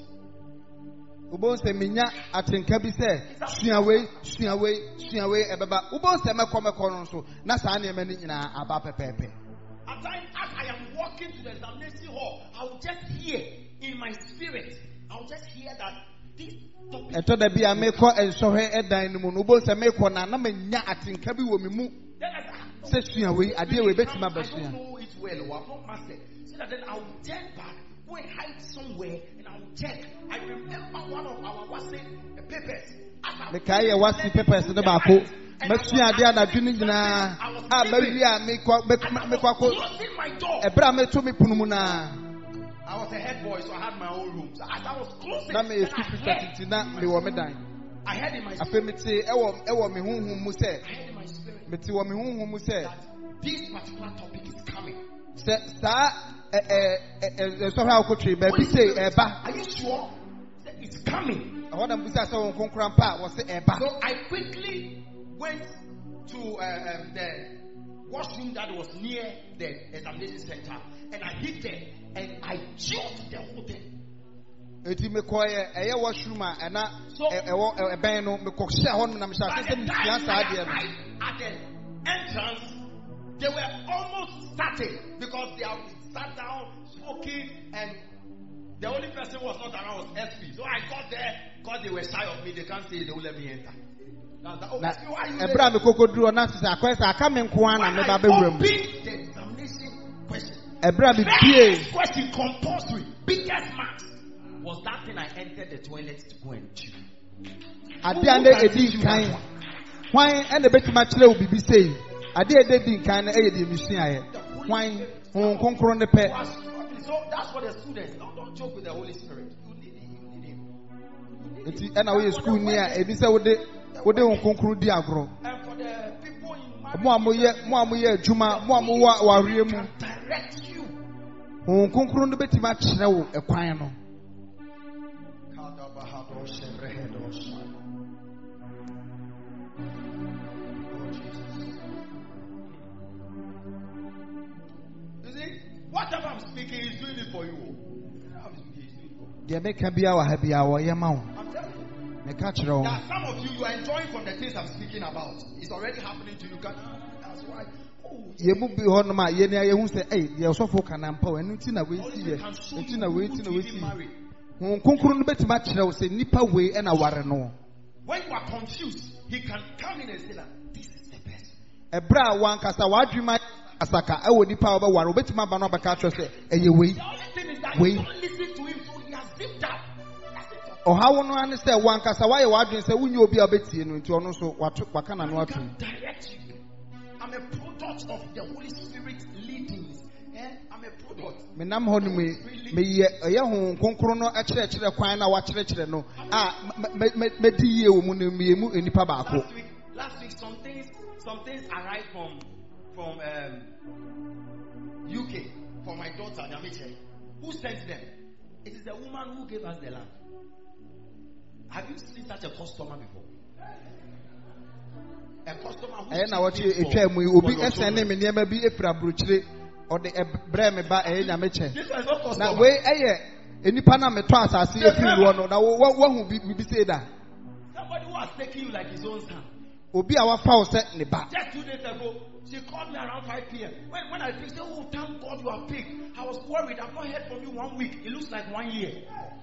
Ubon se minya atenka bi se sua we sua we sua we ebeba ubon se mekọ mekọ no so na sa na eme ni nyina aba pepepe. At times, as I am walking to the examination hall, I'll just hear in my spirit, I'll just hear that this topic. Eto da bi a mekọ ensohwe edan no mu no ubon se mekọ na na menya atenka bi wo me mu Then I said, se sua we ade we betima I basua. don't know it well, or I've not mastered. So that then I'll turn back, go and hide somewhere, and I'll check. I remember one of our what's it, papers. As I Me kai ye wasi papers no ba ko masua ade adadwe ni nyina a mawi a mekọ mekọ ko closing my door. ebra me to me punu mu na I was a head boy, so I had my own room. So as I was closing, na me then esu I fita heard, titi na me wo me dan I heard in my spirit, afa me te e wo e wo me honhom mu se I heard in my spirit me te wo me honhom mu se that this particular topic is coming. se sa eh eh eh so ha okotwe ba bi se eba Are you sure? That it's coming. e hoda mbusa se won konkran pa wo se eba So I quickly went to uh, um, the washroom that was near the examination center, and I hid there and I choked the whole thing. eti me ko ye eye washroom a na So- e wo eben no me ko hye ho no na me sha By se the me time sia I sa ade no arrived at the entrance, they were almost starting because they have sat down, smoking, and the only person who was not around was S P. So I got there because they were shy of me. They can't say they won't let me enter. Now, oh, na S P, why are you ebra me kokoduro na se akwesa aka me nko ana me ba be wuram the examination question. ebra me pie First question compulsory, biggest marks was that thing I entered the toilet to go and chew. ade ande edi kan hwan ene betima kire wo bibi sei ade ede di kan na eye di misua ye hwan hon konkron ne pe So that's what the students don't, don't joke with the Holy Spirit. You need it, you need him. eti ena wo school ni a ebi se wo de wo de hon konkron di agro And for the people in mo amoye mo amoye adwuma mo amo wa warie mu direct you. hon konkron no betima kire wo ekwan no You see, whatever I'm speaking, he's doing it for you. I'm speaking, he's doing it for you. de me ka bia wa ha bia wo ye ma wo I'm telling you. me ka kire wo There are some of you, you are enjoying from the things I'm speaking about. It's already happening to you. Can- That's why. Oh, ye mu bi ho no ma ye ne ye hu se eh ye osofo kana mpa wo enu ti na we Holy si ye Spirit can show enti you na we who ti na to we even si marry. hon konkron no betima kire wo se nipa we e na ware no When you are confused, he can come in and say that this is the person. ebra wankasa wadwuma asaka e wo nipa wo be ware obetima ba no baka kire se eye we The only thing is that Wait. you don't listen to him, so he has zipped up. That's it. or how one understand one cast away what you say when you'll be a bit in into also what what can I know direct you. I'm a product of the Holy Spirit leadings. Eh? I'm a product. Me nam ho ni me me ye ye ho konkro no a kire kire kwan na wa kire kire no ah me me di ye wo mu ne me mu enipa ba ko. Last week, last week some things some things arrived from from um, U K for my daughter Nyamiche. Who sent them? It is the woman who gave us the land. Have you seen such a customer before? A customer who eh na what you etwa mu obi esene me niam bi efra brochire or the bre me ba eh Nyamiche. This is not customer. Na we eye enipa na me to asase efiri wo no na wo hu bi bi say da. Somebody who has taken you like his own son. Obi a wa fa wo se ne ba. Just two days ago, she called me around five p.m. When, when I picked, oh, thank God you are picked. I was worried. I've not heard from you one week. It looks like one year.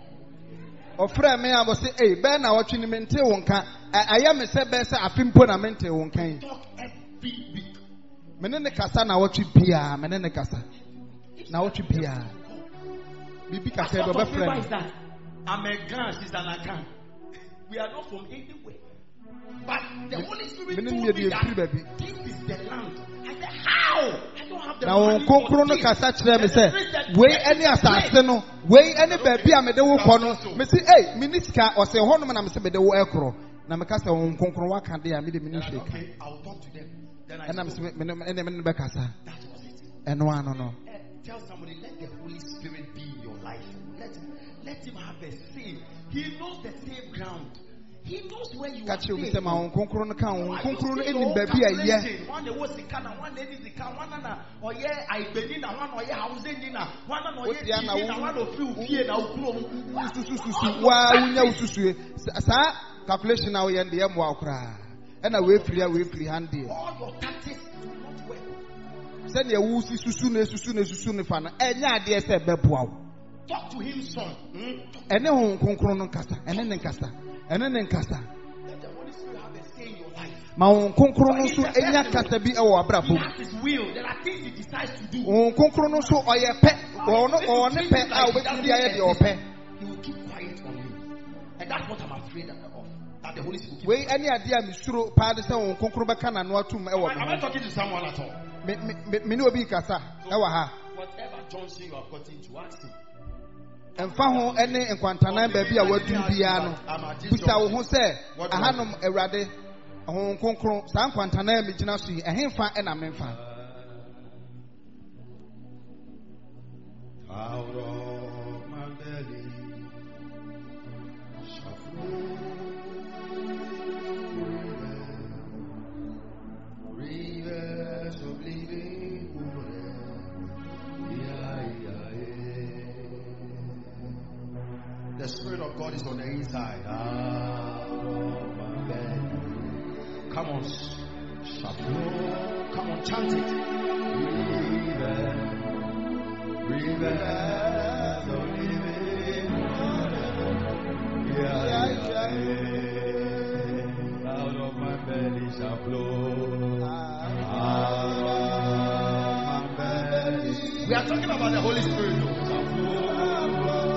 Ofra me abo say, "Hey, be na watch ni mente wonka. Aya me se be se afimpo na mente wonkan." Talk every week. Me ne ne kasa na watch bia, me ne ne kasa. Na watch bia. Bibi kasa do be friend. I'm a Gan, she's an Akan. We are not from anywhere. But the Holy Spirit told me that this is the land. I said, how? I don't have the now, money for for this. this. Now, me say, we any assassin no, we any baby a me de wo kono. Me say, hey, minister or say hono na me say me de wo ekro. Na me kasa won konkro wa kan de a me de minister. Okay, I'll talk to them. Then I and I'm say, me me me me be kasa. that was it. And one no no. Uh, tell somebody, let the Holy Spirit be in your life. Let let him have a say. He knows the safe ground. He knows where you Catch are. You say my own konkro no kan won konkro no enim baby a ye. One the was kana, one the is the one na or ye I beni na one or ye housing na one na or ye na one of you fear na ukuro. Susu susu wa unya ususu. Sa calculation na we end the mo akra. E na we free we free hand there. All your tactics do not work. Say na wu si susu na susu na susu na fa na enya ade se beboa wo. Talk to him, son. Ene ho konkro no nkasa, ene ne nkasa, ene ne nkasa. Let the Holy Spirit have a say in your life. Ma ho konkro no so enya kasa bi e wo abrabo. That is will. There are things he decides to do. Ho konkro no so oye pe, ono one pe a obetidi aye de ope. He will keep quiet on you. And that's what I'm afraid of. That the Holy Spirit. We any ade a misuro pa de se ho konkro be kana no atum e wo I'm not talking to someone at all. Me me me no obi kasa e wa ha. Whatever Johnson you have gotten to ask him. Emfa ho ene nkwantanan ba bi a wadun bia no busa wo ho se ahanom awurade ho konkron sa nkwantanan me gina so yi ehemfa e na memfa out of my belly shall flow rivers of living water. Yeah, yeah, yeah. The Spirit of God is on the inside. Out of my belly. Come on, shall flow. Come on, chant it. Rivers, rivers of living water. Yeah, yeah, yeah. Out of my belly shall flow. Out of my belly. We are talking about the Holy Spirit. Though. Shall flow.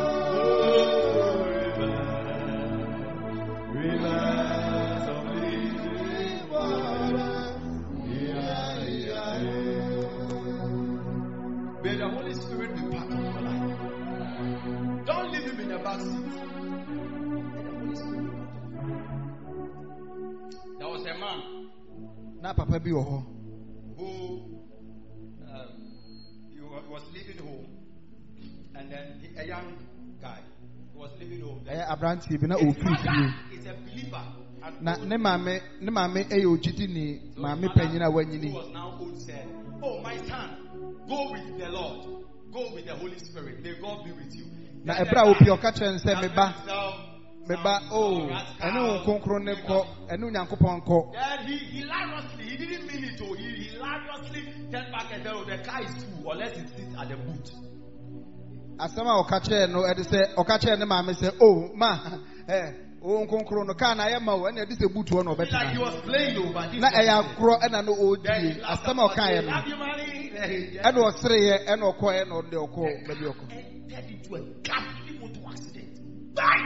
Rivers of living water. Yeah, yeah, yeah. May the Holy Spirit be part of your life. Don't leave him in the back seat. May the Holy Spirit be part of you. There was a man na papa bi wo ho who um, he was leaving home, and then he, a young guy who was leaving home. eh abranti bi na His ofiri fie mother is a believer. And na ne maame ne maame e ogidi ni maame panyina who wanyini was now old said, "Oh, my son, go with the Lord. Go with the Holy Spirit. May God be with you." na Then ebra the obi guy okache nse me ba himself me ba oh ene wo konkro ne ko ene nyankopon ko Then he hilariously, he didn't mean it, oh, he hilariously turned back and said, "Oh, the car is full, unless it sits at the boot." asama okache no e de se okache ne maame se oh ma eh o konkro no ka na ye ma wo ene de se butu no It's like he obetena was playing, oh, but this na was e ya it. kro ena no Then he odi laughed asama about okaye it. no Have you money? Then he- ene o sere ye ene o ko ene o de o ko be de o ko entered into a ghastly motor accident. Bang!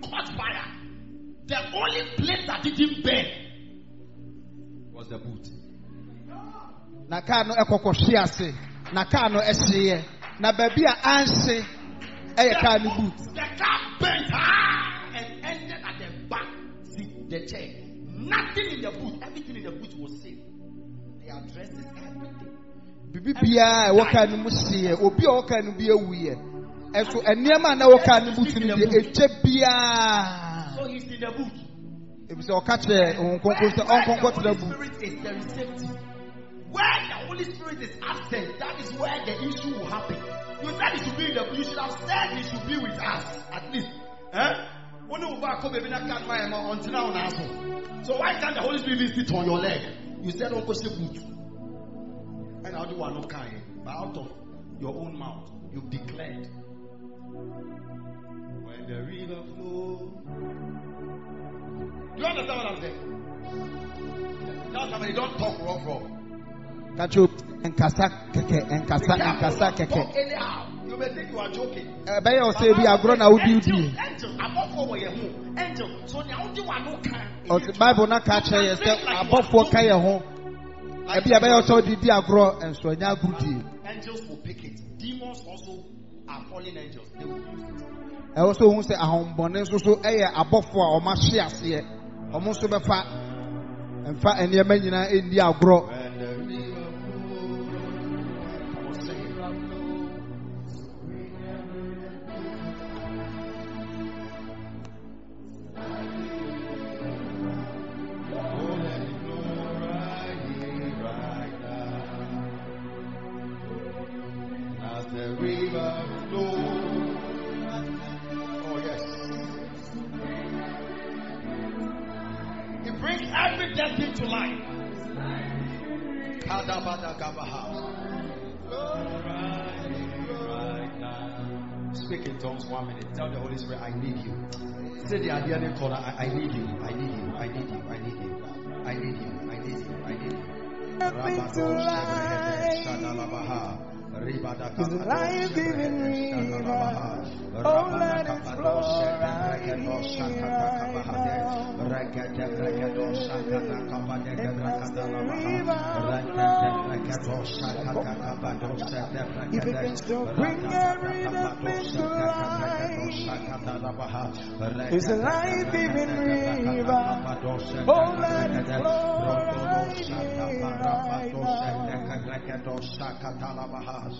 caught fire. The only place that didn't burn was the boot. Na kaa no ekokɔhwe ase. Na kaa no ehye. Na baabi a anse ɛyɛ kaa no boot. The car bent ah, and ended at the back seat, the chair. Nothing in the boot. Everything in the boot was safe. They addressed this everything. Bibi bia ɛwɔ kaa no mu hye. Obi a ɔwɔ kaa no bi awuye. Ɛso nneɛma na ɛwɔ kaa no boot no de eche bia. So he's in the boot. Ebi sɛ ɔka kyerɛ onkonko sɛ ɔnkonko tena boot. Spirit is there is safety. Where the Holy Spirit is absent, that is where the issue will happen. You said he should be in the you should have said he should be with us at least. Eh? So why can't the Holy Spirit even sit on your leg? You said don't go sleep boot. And how do you want to kind? But out of your own mouth, you've declared. When the river flows. Do you understand what I'm saying? Tell somebody don't talk rough rough. Kacho enkasa keke enkasa enkasa keke. Anyhow, you may think you are joking. Ebe ya say bi agro na odi odi. Angel, abofo wo ye ho. Angel, so na odi wa no kan. O the Bible na ka kire ye say abofo ka ye ho. Ebi ebe ya say odi di agro enso nya agudi. Angels will pick it. Demons also are fallen angels. They will use it. E also hu say ahombone so so eye abofo a o ma hye ase. O mo so be fa emfa enema nyina endi agro. Speak in tongues one minute. Tell the Holy Spirit, I need you. Say the idea in the corner, I, I need you, I need you, I need you, I need you, I need you, I need you, I need you. Is life giving me oh, let it flow right here, if it can still bring everything to life, is a life giving river. Oh, let it flow right here.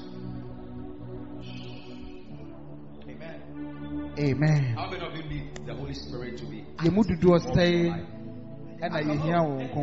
Amen. Amen. How many of you need the Holy Spirit to be? Ye mudu do say and I hear wo That's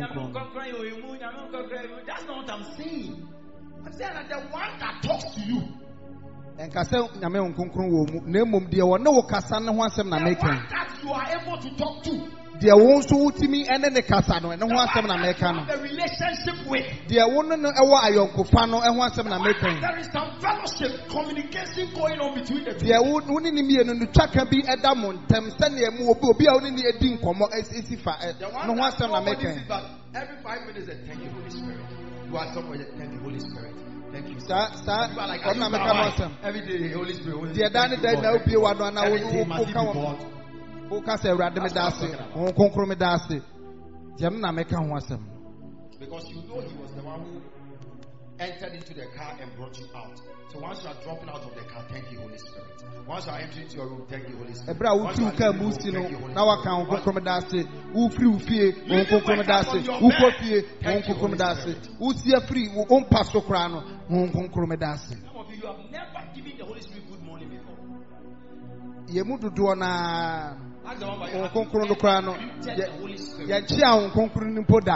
not what I'm saying. I'm saying that the one that talks to you. Enkasa nyame nkonkron wo mu na emom de wo ne wo kasa ne ho asem na meka. The one that you are able to talk to. De wo nso wutimi ene ne kasa no ne ho asem na meka no. The relationship with. De wo no no ewo ayonkofa no e ho asem na meka. There is some fellowship, communication going on between the two. De wo wo ni ni mie no twaka bi eda mo ntem se ne mu obi obi a wo ni edi nkomo esi fa no ho asem na meka. Every five minutes they thank you Holy Spirit. You are somewhere thank you Holy Spirit. Thank you. Sa sa on na meka mo asem. Every day Holy Spirit. Holy De da ne da na obi wa no na wo ka wo. Wo ka se Awurade me da ase. Wo konkro me da ase. De na meka ho asem. Because you know he was the one who entered into the car and brought you out. So once you are dropping out of the car, thank you, Holy Spirit. Once you are entering into your room, thank you, Holy Spirit. Ebra wo tu ka musi no na wa kan wo konkro me da ase. Wo free wo fie, wo konkro me da ase. Wo ko fie, wo konkro me da ase. Wo sie free, wo ompa so kra no, wo konkro me da ase. Some of you, you have never given the Holy Spirit good morning before. Ye mu dodo na Ask the one by wo konkro no kra no. the Holy Spirit. Ya chia wo konkro ni poda.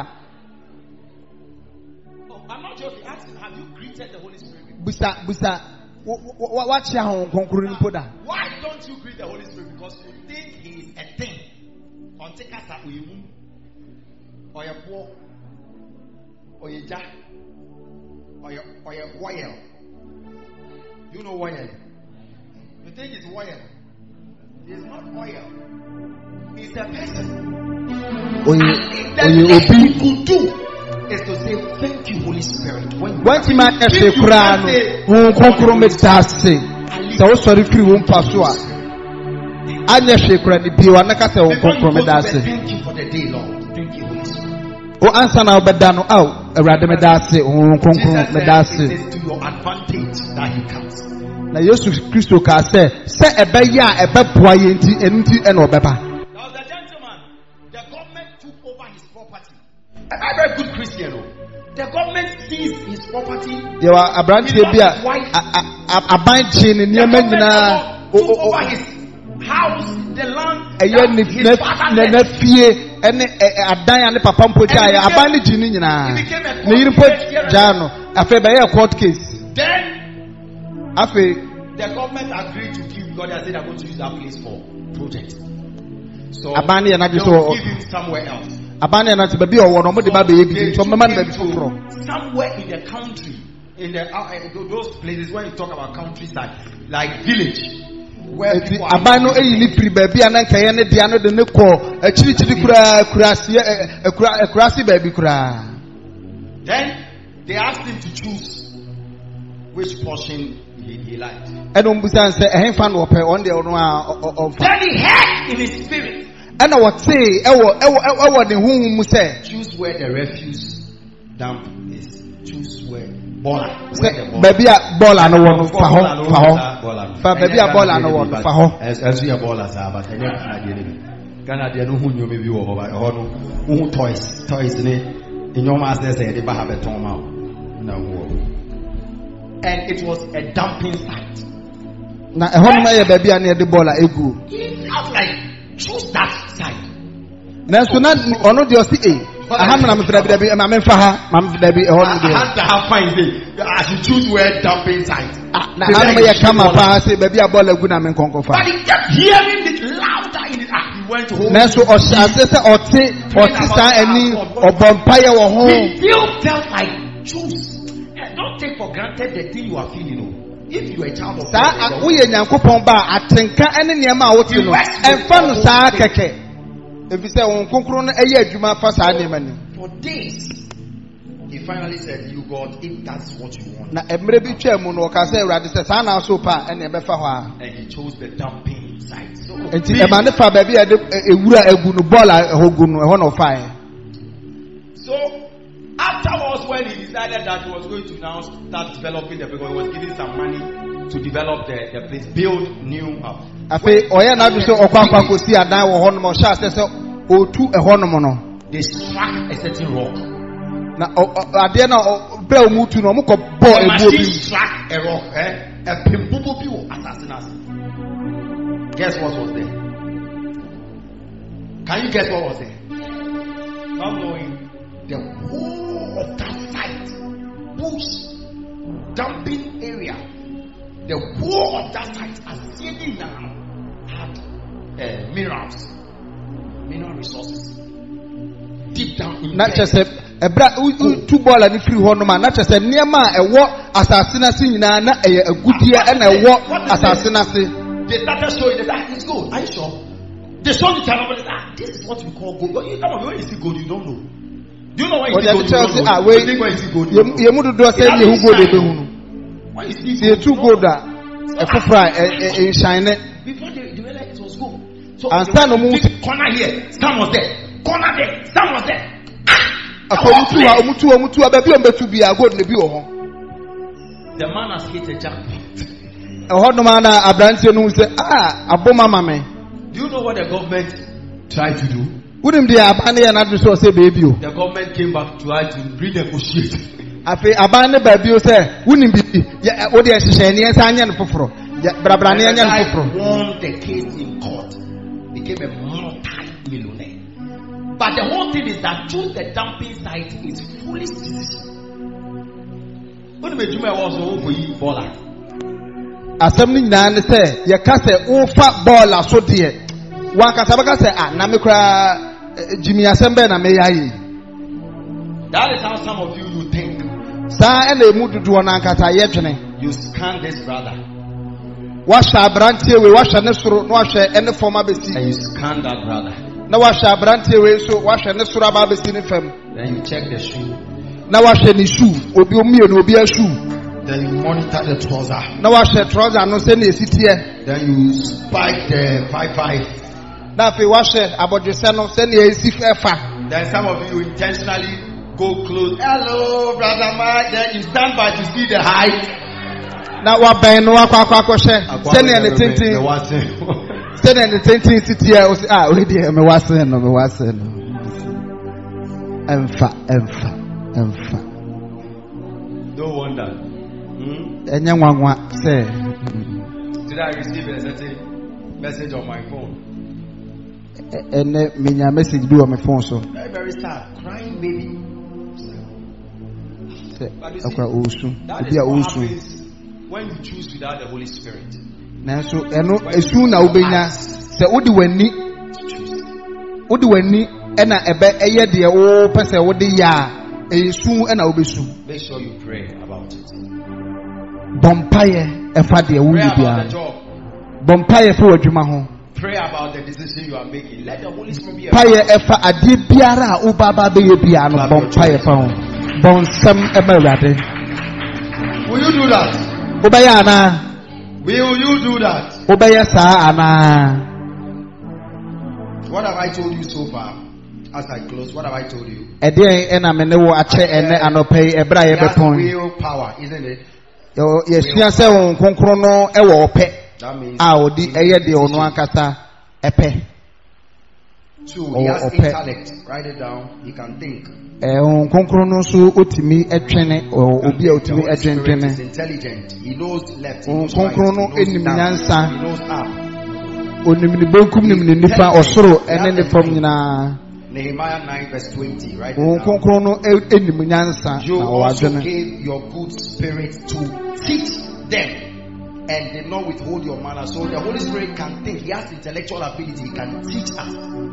Oh, I'm not joking. Ask him, have you greeted the Holy Spirit before? Busa busa wa chia wo konkro ni poda. Why don't you greet the Holy Spirit? Because you think he is a thing. Until kasa uyimu, or your poor, or your jack, or your or your oil. You know oil. You think it's oil. It's not oil. It's a person. Oye The oye least obi you could do is to say thank you, Holy Spirit. When you wanti ma if efe you kura can no say, wo konkro me da ase. Se wo sori free wo mpa so a anya hwe kura ne bio anaka se wo Before you konkro go me da to bed, ase thank you for the day, Lord. Thank you, Holy Spirit. o ansa na obeda no aw awurade me da ase wo konkro Jesus me da said ase it is to your advantage that he comes. na Yesu Kristo ka se se ebeya a ebeboa ye nti enti e na obeba. There was a gentleman, the government took over his property. A a very good Christian. Oh. The government seized his property. Ye wa abrantie bi a aban chi ne The niema government nyina took over his house, the land, eye that ne his father ne na left. fie ene adan ane papa mpo ja ya aban ne ji ni nyina ne yiri mpo ja no afa be ye court case Then afa the government agreed to give because they said they're going to use that place for project. So aban ne na they ji so will give him somewhere else. aban ne na ti ba bi owo no mo de ba be ye bi They so took mema na ba him bi to foforo somewhere in the country, in the uh, uh, those places when you talk about countryside, like village, where eti people are aban no eyi ni pri ba bi anan kaye ne dia no de ne ko achiri chiri kura kurase kura kurase ba bi kura. Then they asked him to choose which portion he, he liked. eno mbusan se ehemfa no ope on de ono a onfa Then he heard in his spirit, ena wote ewo ewo ewo ne hunhum mu se choose where the refuse dump is. Choose where baller. se Where the baller. ba bi a ball ano wo no fa ho fa ho fa ba bi a ball ano wo no fa ho As as we are ballers are, but any Canada ni Canada no hu nyomi bi wo ho ba ho no hu toys toys ni nyoma say say the ba ha beton ma na wo. And it was a dumping site. na ehon ma ye ba bi a na de ball a egu He felt like choose that side. na so na ono de o si e aha na me fira bi da bi ma me fa ha ma me da bi ehon I de had to have fine say I should choose where dumping site. na ha ma ye kama pa se ba bi a ball egu na me konko fa But he kept hearing it louder in his heart. He went home. na so o sha se se o ti o ti sa ani obompa ye wo ho He still felt like choose. Eh, Don't take for granted the thing you are feeling. Oh. If you are a child of saa God, wo ye nyankopon ba atenka ene niema a wo ti no emfa no saa keke ebi se won konkro no eye adwuma fa saa niema ni for days, he finally said, "You God, if that's what you want," na emre bi twa mu no o ka se urade se saa na so pa ene be fa ho a and he chose the dumping site. So, enti e ma ne fa ba bi e de ewura egu no ball a ho gu no e ho no fa e so afterwards, when he decided that he was going to now start developing the because he was giving some money to develop the, the place, build new house. afi oya na bi so okwa kwa kosi adan wo ho no mo sha se se otu e ho no mo no They struck a certain rock. na ade na bra o mutu no mo ko The ball ebu machine obi struck a rock. Eh? A pimbubu people assassination. Guess what was there? Can you guess what was there? Not knowing the whole of that site, bush, dumping area, the whole of that site, as seen now, had uh, minerals, mineral resources deep down in na there. chese ebra tu ball ani free ho no ma na chese niema a ewo asase na se nyina na eye agudie e na ewo asase na se They started showing that it's gold. Are you sure? They showed the channel, but ah, this is what we call gold. But you come on, when you see gold, you don't know. Do you know when you o see de gold? You tell don't say know. ah You we think when you see gold, you don't know. ye mu do say ye hu gold e be hu no When you see se tu gold a e fofra e shine before they, they realized it was gold. So And they stand went on to pick corner here, some was there. Corner there, some was there. afọ mutu a mutu a mutu a ba bi o betu bi a gold ne bi wo ho The man has hit a jackpot. e ho no ma na abrantie no say ah aboma mame Do you know what the government tried to do? wunim dia abane ya na do so say baby o The government came back to try to renegotiate. afi abane ba bi o say wunim bi ya wo de hyehyɛ ne ensa anya ne foforo brabra ne anya ne foforo Won the case in court, became a multi-millionaire. But the whole thing is that choose the dumping site is foolish decision. When the Juma was over you, baller. asɛm no nyinaa ne sɛ yɛka sɛ wofa bɔɔla so deɛ wankasa bɛka sɛ ah na me koraa gyimi asɛm bɛɛ na meyɛ ayi That is how some of you you think. saa ɛna ɛmu dodoɔ no ankasa yɛdwene You scan this brother woahyɛ aberanteɛ wei woahyɛ ne soro na woahyɛ ɛne fam abɛsi and you scan that brother. na woahyɛ aberanteɛ wei nso woahyɛ ne soro aba abɛsi ne fam Then you check the shoe. na woahyɛ ne shoe obi mmienu obi a shoe Then you monitor the trouser. Na wa hwe trouser no se na esitie. Then you spike the five five. Na fe wa hwe abodwese no se na esi fa. Then some of you intentionally go close. Hello, brother Mike. Then you stand by to see the height. Na wa ben no akwa akwa akwa hwe. Se na ne tintin. Se na ne tintin sitie o se ah o di me wa se no me wa se no. Emfa emfa emfa. No wonder. Enye nwanwa say. Did I receive a certain message on my phone? Ene minya message bi on my phone so. Very very sad, crying baby. But you see, that is what happens when you choose without the Holy Spirit. Nanso eno esu na ubenya se wodi wani wodi wani ena ebe eye de wo pese wodi ya esu ena obesu. Make sure you pray about it. Bompaye efa de wo bia. Bompaye fa wadwuma ho. Pray about the decision you are making. Let the Holy Spirit be a paye efa ade biara wo baba be ye bia no bompaye fa ho. Bonsam emerade. Will you do that? Obaya ana. Will you do that? Obaya sa ana. What have I told you so far? As I close, what have I told you? Ede ena me ne wo ache ene anopai ebra ye bepon. Will power, isn't it? Yo yesua se won konkro no e wo ope. That means a odi eye de ono akasa epe. Two, he has intellect. Write it down. He can think. Eh on konkro no so otimi etwene obi a otimi edwendwene. He is intelligent. He knows left. On konkro no enim nyansa. He knows up. Onim ni bonkum nim ni nifa osoro ene ne fam nyina. Nehemiah nine verse twenty, right? On konkro no enim nyansa you na also wadwene. gave your good spirit to teach them and did not withhold your manner. So the Holy Spirit can think. He has intellectual ability. He can teach us.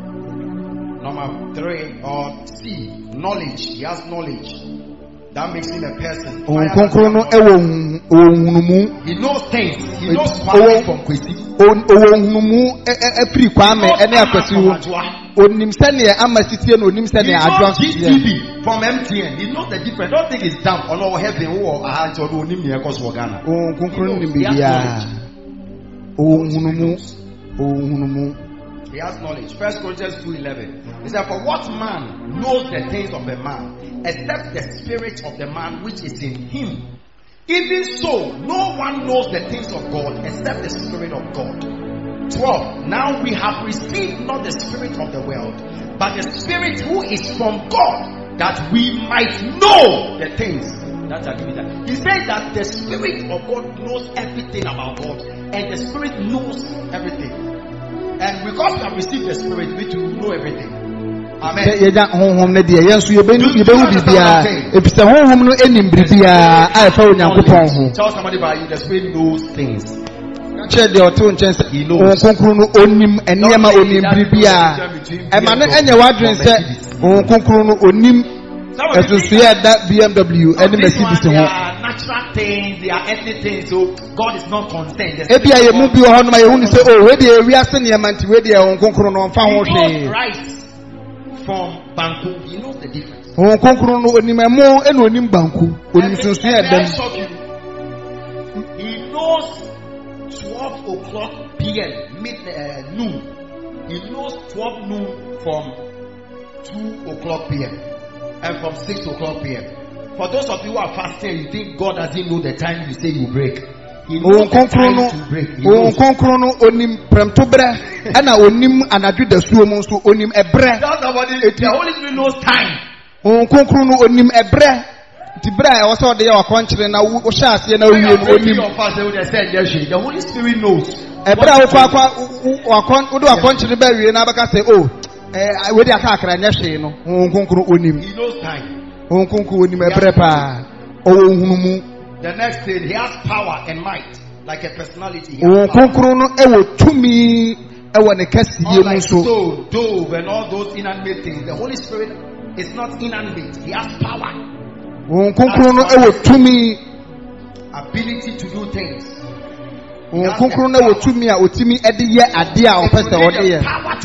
Number three, or C, knowledge. He has knowledge. That makes him a person. On konkro no ewo ohunumu. He knows things. He knows power from Kwesi. On ohunumu e free kwame ene akwasi wo. Onim sene amasitie no onim sene adwa sitie. From M T N. He knows the difference. Don't think it's dumb or no heaven or aha to onim ne ekos wo Ghana. On konkro no bibia. Ohunumu ohunumu. He has knowledge. First Corinthians two eleven. He said, for what man knows the things of a man, except the spirit of the man which is in him? Even so, no one knows the things of God, except the Spirit of God. twelve. Now we have received not the spirit of the world, but the Spirit who is from God, that we might know the things that are given. He said that the Spirit of God knows everything about God, and the Spirit knows everything. And because we have received the Spirit, we do know everything. Amen. Ye ja honhom ne de ye so ye be ye be hu bibia epise honhom no enim bibia a fa onyankopon ho. Tell somebody by you, the Spirit knows things. Che de oto nchen se he knows. Konkro no onim enema onim bibia. E ma no enye wadwen se konkro no onim esusu ye da B M W ene Mercedes ho. Natural things, they are earthly things, so God is not concerned. Ebia ye mu bi ho no ma ye hu ni se oh we de wi ase ne manti we de konkro no mfa ho hwe. Rice from Banku, he knows the difference. On konkro no onim emo ene onim Banku onim sunsun ye dem. He knows twelve o'clock P M mid uh, noon. He knows twelve noon from two o'clock P M and from six o'clock P M For those of you who are fasting, you think God doesn't know the time you say you break. He knows the time to break. On konkro no onim premto bre ana onim anadwo da suo mo so onim ebre. That's somebody, the Holy Spirit knows time. On konkro no onim ebre. Ti bre e wo so de ya wakonkyere na wo hya ase na wiye no onim. The Holy Spirit knows. Ebre wo kwa kwa wakon wo de wakonkyere ba wiye na abaka say oh eh we de aka akra nya hwe no. On konkro onim. He knows time. On konkro onim ebre pa. O hunumu. The next thing, he has power and might, like a personality. On konkro no e wo tumi e wo ne kasiye mu so. So, dove and all those inanimate things. The Holy Spirit is not inanimate. He has power. On konkro no e wo tumi, ability to do things. On konkro no e wo tumi a otimi e de ye ade a o pese o de ye. Power to do something.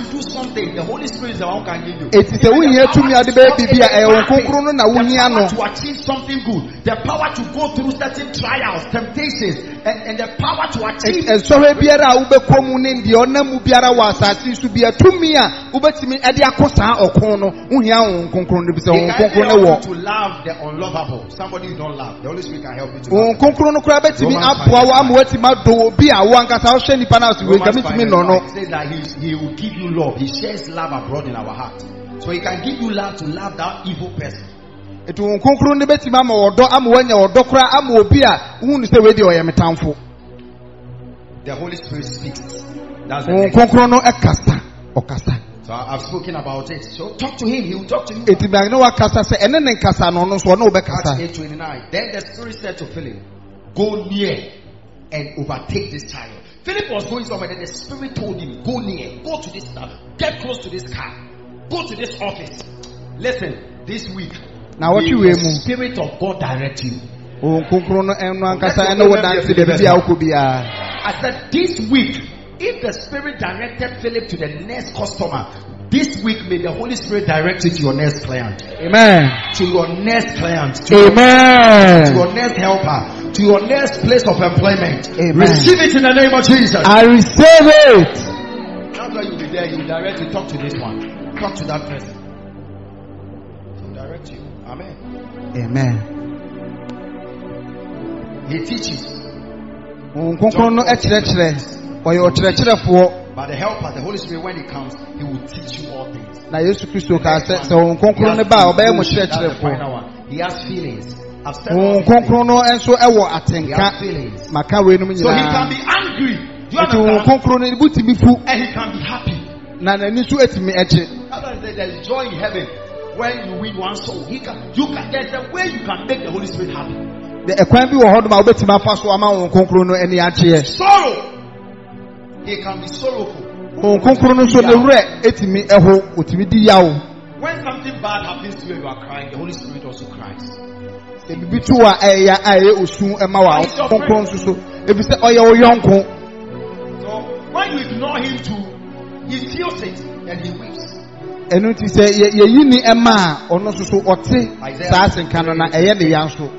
something, the Holy Spirit is the one who can give you. Eti se wo hia tumi ade ba bibia e wo konkro no na wo hia no. The power to achieve something good, the power to go through certain trials, temptations, and, and the power to achieve. E so he biara a wo be komu ne ndi onamu biara wa asase su bia tumi a wo betimi e de akosa okon no wo hia wo konkro no bi se wo konkro ne wo. To love the unlovable. Somebody you don't love, the Holy Spirit can help you to. Wo konkro no kura betimi aboa wo amwati ma do obi a wo ankasa wo hwe nipa na so we kamitimi no no. He says that he, he will give you love. He shares love abroad in our heart. So he can give you love to love that evil person. Etu konkro ne betimi ama wodo ama wanya wodo kura ama obi a hu se we de o yemetamfo. The Holy Spirit speaks. That's the konkro no ekasa okasa. So I've spoken about it. So talk to him. He will talk to you. Eti ba no wakasa se ene ne nkasa no no so no obekasa. eight twenty-nine. Then the Spirit said to Philip, "Go near and overtake this chariot." Philip was going somewhere, then the Spirit told him, "Go near, go to this stuff, get close to this car, go to this office." Listen, this week, now what you the Spirit of God direct you. Oh, konkro no enu ankasa ene wo dance de bia ukobia. I said this week, if the Spirit directed Philip to the next customer, this week may the Holy Spirit direct you to your next client. Amen. To your next client. To Amen. Your, to your next helper. To your next place of employment. Amen. Receive it in the name of Jesus. I receive it. That's why you'll be there. You direct you. Talk to this one. Talk to that person. He'll direct you. Amen. Amen. He teaches. Konkro no ekyerɛkyerɛ. Oyo kyerɛkyerɛfo. But the helper, the Holy Spirit, when he comes, he will teach you all things. Na Yesu Kristo ka sɛ sɛ wo konkro ne ba obɛyɛ mo kyerɛkyerɛfo. He has feelings. Wo konkro no enso ɛwɔ atenka. Maka we no nyina. So he can be angry. Do you understand? Wo konkro no butimi fu. And he can be happy. Na n'ani so etimi ɛkye. There is joy in heaven when you win one soul. He can, you can. There's a way you can make the Holy Spirit happy. The ekwan bi wɔ hɔ do ma obetimi afa so ama wo konkro no ani agye. Sorrow. He can be sorrowful. Wo konkro no so ne wura etimi ɛho otimi di yawo. When something bad happens to you and you are crying, the Holy Spirit also cries. Ebibi tu a ɛya ɛyɛ osu ɛma wa konkro nso so ebi sɛ ɔyɛ wo yɔnko. So when you ignore him too, he feels it and he weeps. Enu ti sɛ ye yi ni ɛma a ɔno nso so ɔte saa asenka no na ɛyɛ ne ya nso.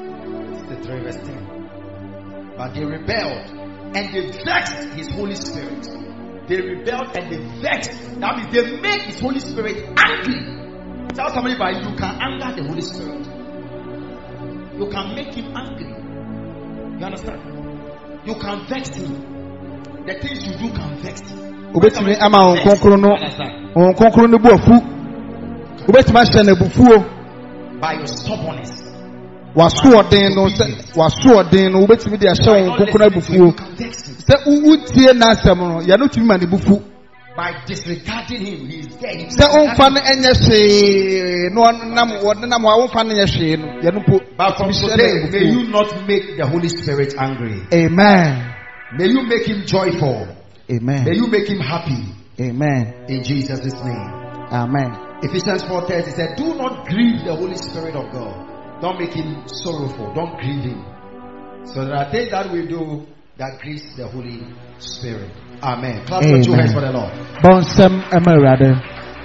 But they rebelled and they vexed his Holy Spirit. They rebelled and they vexed. That means they made his Holy Spirit angry. Tell somebody about you can anger the Holy Spirit. You can make him angry. You understand? You can vex him. The things you do can vex him. Obetimi ama on konkro no on konkro no bu afu. Obetimi ahye na bufuo by your stubbornness. Waso ɔden no sɛ waso ɔden no obetimi de ahye on konkro na bufuo. Sɛ utie na asɛm no ya no tumi ma ne bufu. By disregarding him, he is dead. Sɛ onfa no enye hwee no nam wɔde nam wa onfa no enye hwee no ya no po. But from today, may you not make the Holy Spirit angry. Amen. May you make him joyful. Amen. May you make him happy. Amen. In Jesus' name. Amen. Ephesians four thirty said, "Do not grieve the Holy Spirit of God. Don't make him sorrowful. Don't grieve him." So there are things that we do that grieves the Holy Spirit. Amen. Clap your two hands for the Lord. Bonsam emerade.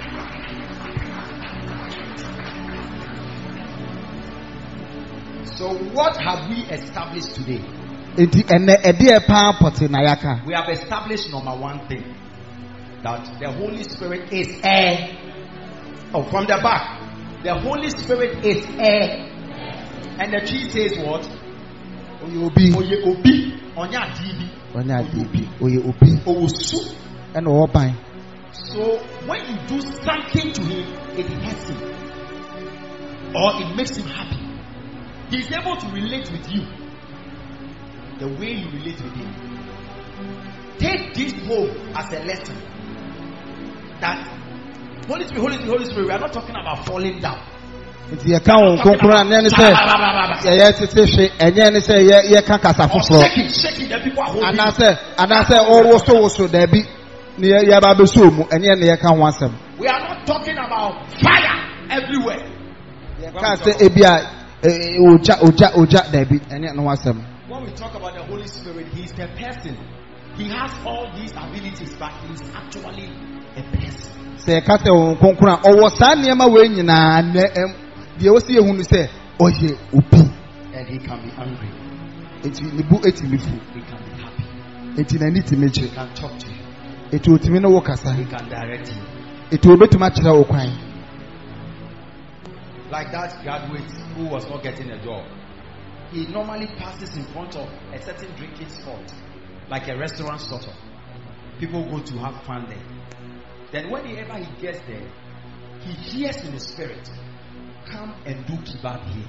So what have we established today? We have established number one thing, that the Holy Spirit is air. Oh, from the back, the Holy Spirit is air. And the tree says what? Oye obi, obi, onya dibi, onya dibi, oye obi, osu, and oban. So when you do something to him, it hurts him, or it makes him happy. He's able to relate with you the way you relate with him. Take this home as a lesson. That Holy Spirit, Holy Spirit, Holy Spirit, we are not talking about falling down. You can't conclude and then say, yes, it's a shake, and then say, yeah, yeah, can't cast a foot. Shaking, shaking the people are and I say, and I say, oh, so, so there be near Yababasum, and then they can't want them. We are not talking about fire everywhere. Can't say, Abia, Oja, Oja, Oja, there be, and yet no one. When we talk about the Holy Spirit, He is the person. He has all these abilities, but He is actually a person. Say kase o konkura owo saa niema we nyina na de o si ehunu say oye obi and he can be angry. Eti nibu eti mifu. He can be happy. Eti na niti meche. He can talk to you. Eti otimi no wo kasa. He can direct you. Eti obetuma kira wo kwan. Like that graduate who was not getting a job. He normally passes in front of a certain drinking spot, like a restaurant sort of. People go to have fun there. Then whenever he gets there, he hears in the spirit, come and do kebab here.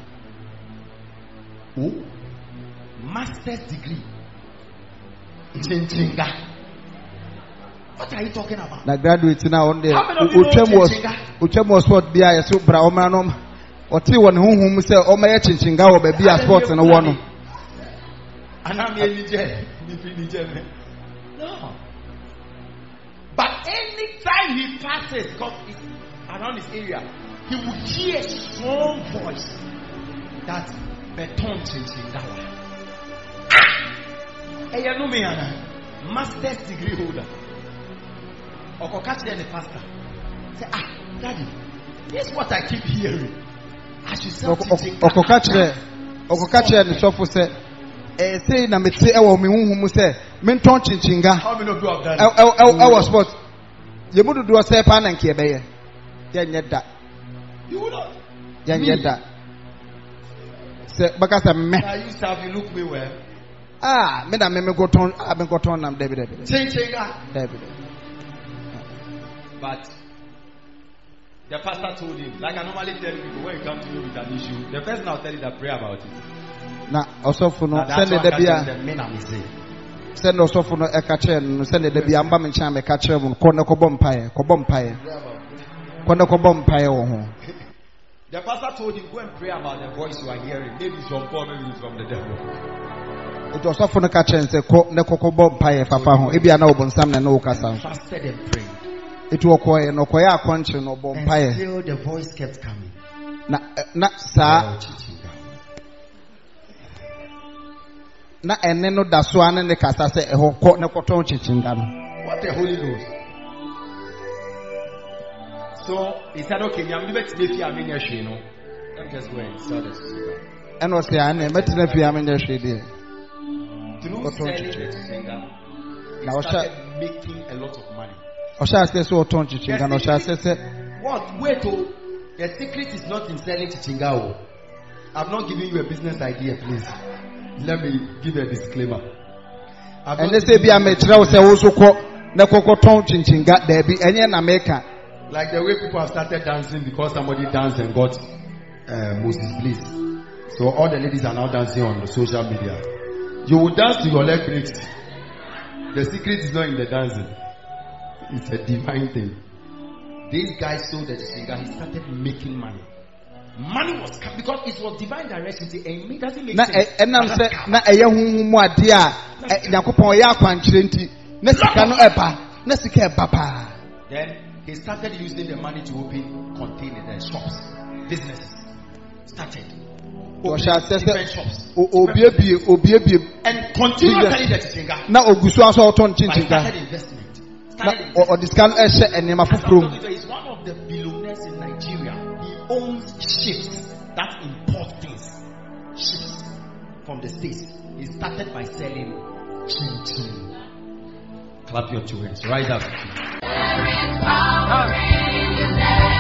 Oh, master's degree. Chinchinga. What are you talking about? Na graduate now on there. Uchem was Uchem was what bia yeso bra omranom. Oti won hunhum say o maye chinchinga wo ba bia sports no wo no. Anam ye ni je, ni fi ni je. No. But anytime he passes, because it's around his area, he will hear a strong voice that beton chinchinga. Ah! Eya no me ana. Master's degree holder. Or catch the pastor. Say, ah, daddy, this is what I keep hearing. I should sell chinchinga. Or catch the or catch the sofa say, eh, say na me say e wo me hunhum say, me ton chinchinga. How many of you have done it? I I was what? You would do a say pan and kebe ye. Yeah, yet that. You would not. Yeah, yet that. Say, because I'm me. I used to have you look me well. Ah, me da me me go ton, I been go ton am David David. Chinchinga. David. But the pastor told him, like I normally tell people when you come to me with an issue, the person I'll tell you that pray about it. Na also for no send the bia. Send also for no ekache no send the bia amba me chan me kache mu ko na ko bom pae, ko bom pae. Ko na ko bom pae wo ho. The pastor told him, go and pray about the voice you are hearing. Maybe it's from God, maybe it's from the devil. It was often a catch and say, ko na ko ko bom pae papa ho. Ebi ana obonsam na no kasa. Fasted and prayed. It was quiet, no quiet, country, no bomb pie. And still the voice kept coming. Na, na, sa. Na, and then no, that's one and the casta say, a whole court, no cotton chinchinga. What the Holy Ghost. So he said, okay, I'm going to be a miniature, you know. Let me just go and sell this. And what's the name? But if you are in the shade, through selling the chinchinga, he started making a lot of money. Osha says so ton chichinga no Osha says what wait oh the secret is not in selling chichinga. I'm not giving you a business idea, please. Let me give a disclaimer. And they say be a metra say also ko na koko ton chichinga there be enye na America. Like the way people have started dancing because somebody danced and got uh, Moses please. So all the ladies are now dancing on the social media. You will dance to your leg breaks. The secret is not in the dancing. It's a divine thing. This guy sold the singer. He started making money. Money was coming because it was divine direction. It doesn't make sense. And I'm saying, na eya humu adia. Yakupon ya kwanchirenti. Nesika no eba. Nesika eba pa. Then he started using the money to open containers, shops, businesses. Started. Different shops. And continue selling the singer. Na ogusu aso oton chinchinga. Started investment. Or this can and he's one of the billionaires in Nigeria. He owns ships that import things. Ships from the States. He started by selling chin chin. Clap your two hands. Rise up. There is power in the name.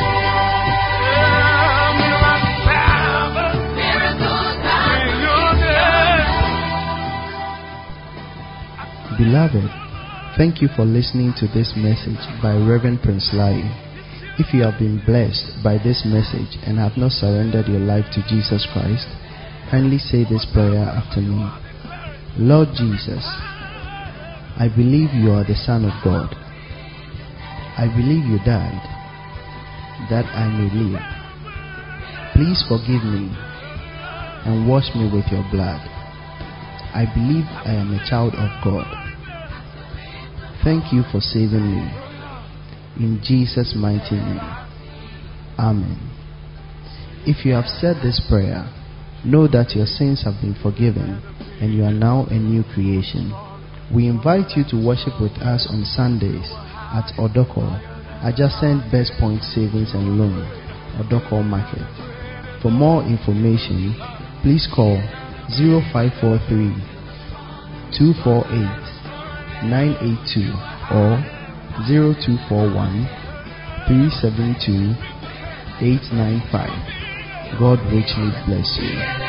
Beloved, thank you for listening to this message by Reverend Prince Lai. If you have been blessed by this message and have not surrendered your life to Jesus Christ, kindly say this prayer after me. Lord Jesus, I believe you are the Son of God. I believe you died that I may live. Please forgive me and wash me with your blood. I believe I am a child of God. Thank you for saving me. In Jesus' mighty name. Amen. If you have said this prayer, know that your sins have been forgiven and you are now a new creation. We invite you to worship with us on Sundays at Odoko, adjacent Best Point Savings and Loan, Odoko Market. For more information, please call zero five four three, two four eight, nine eight two or zero two four one, three seven two, eight nine five. God richly bless you.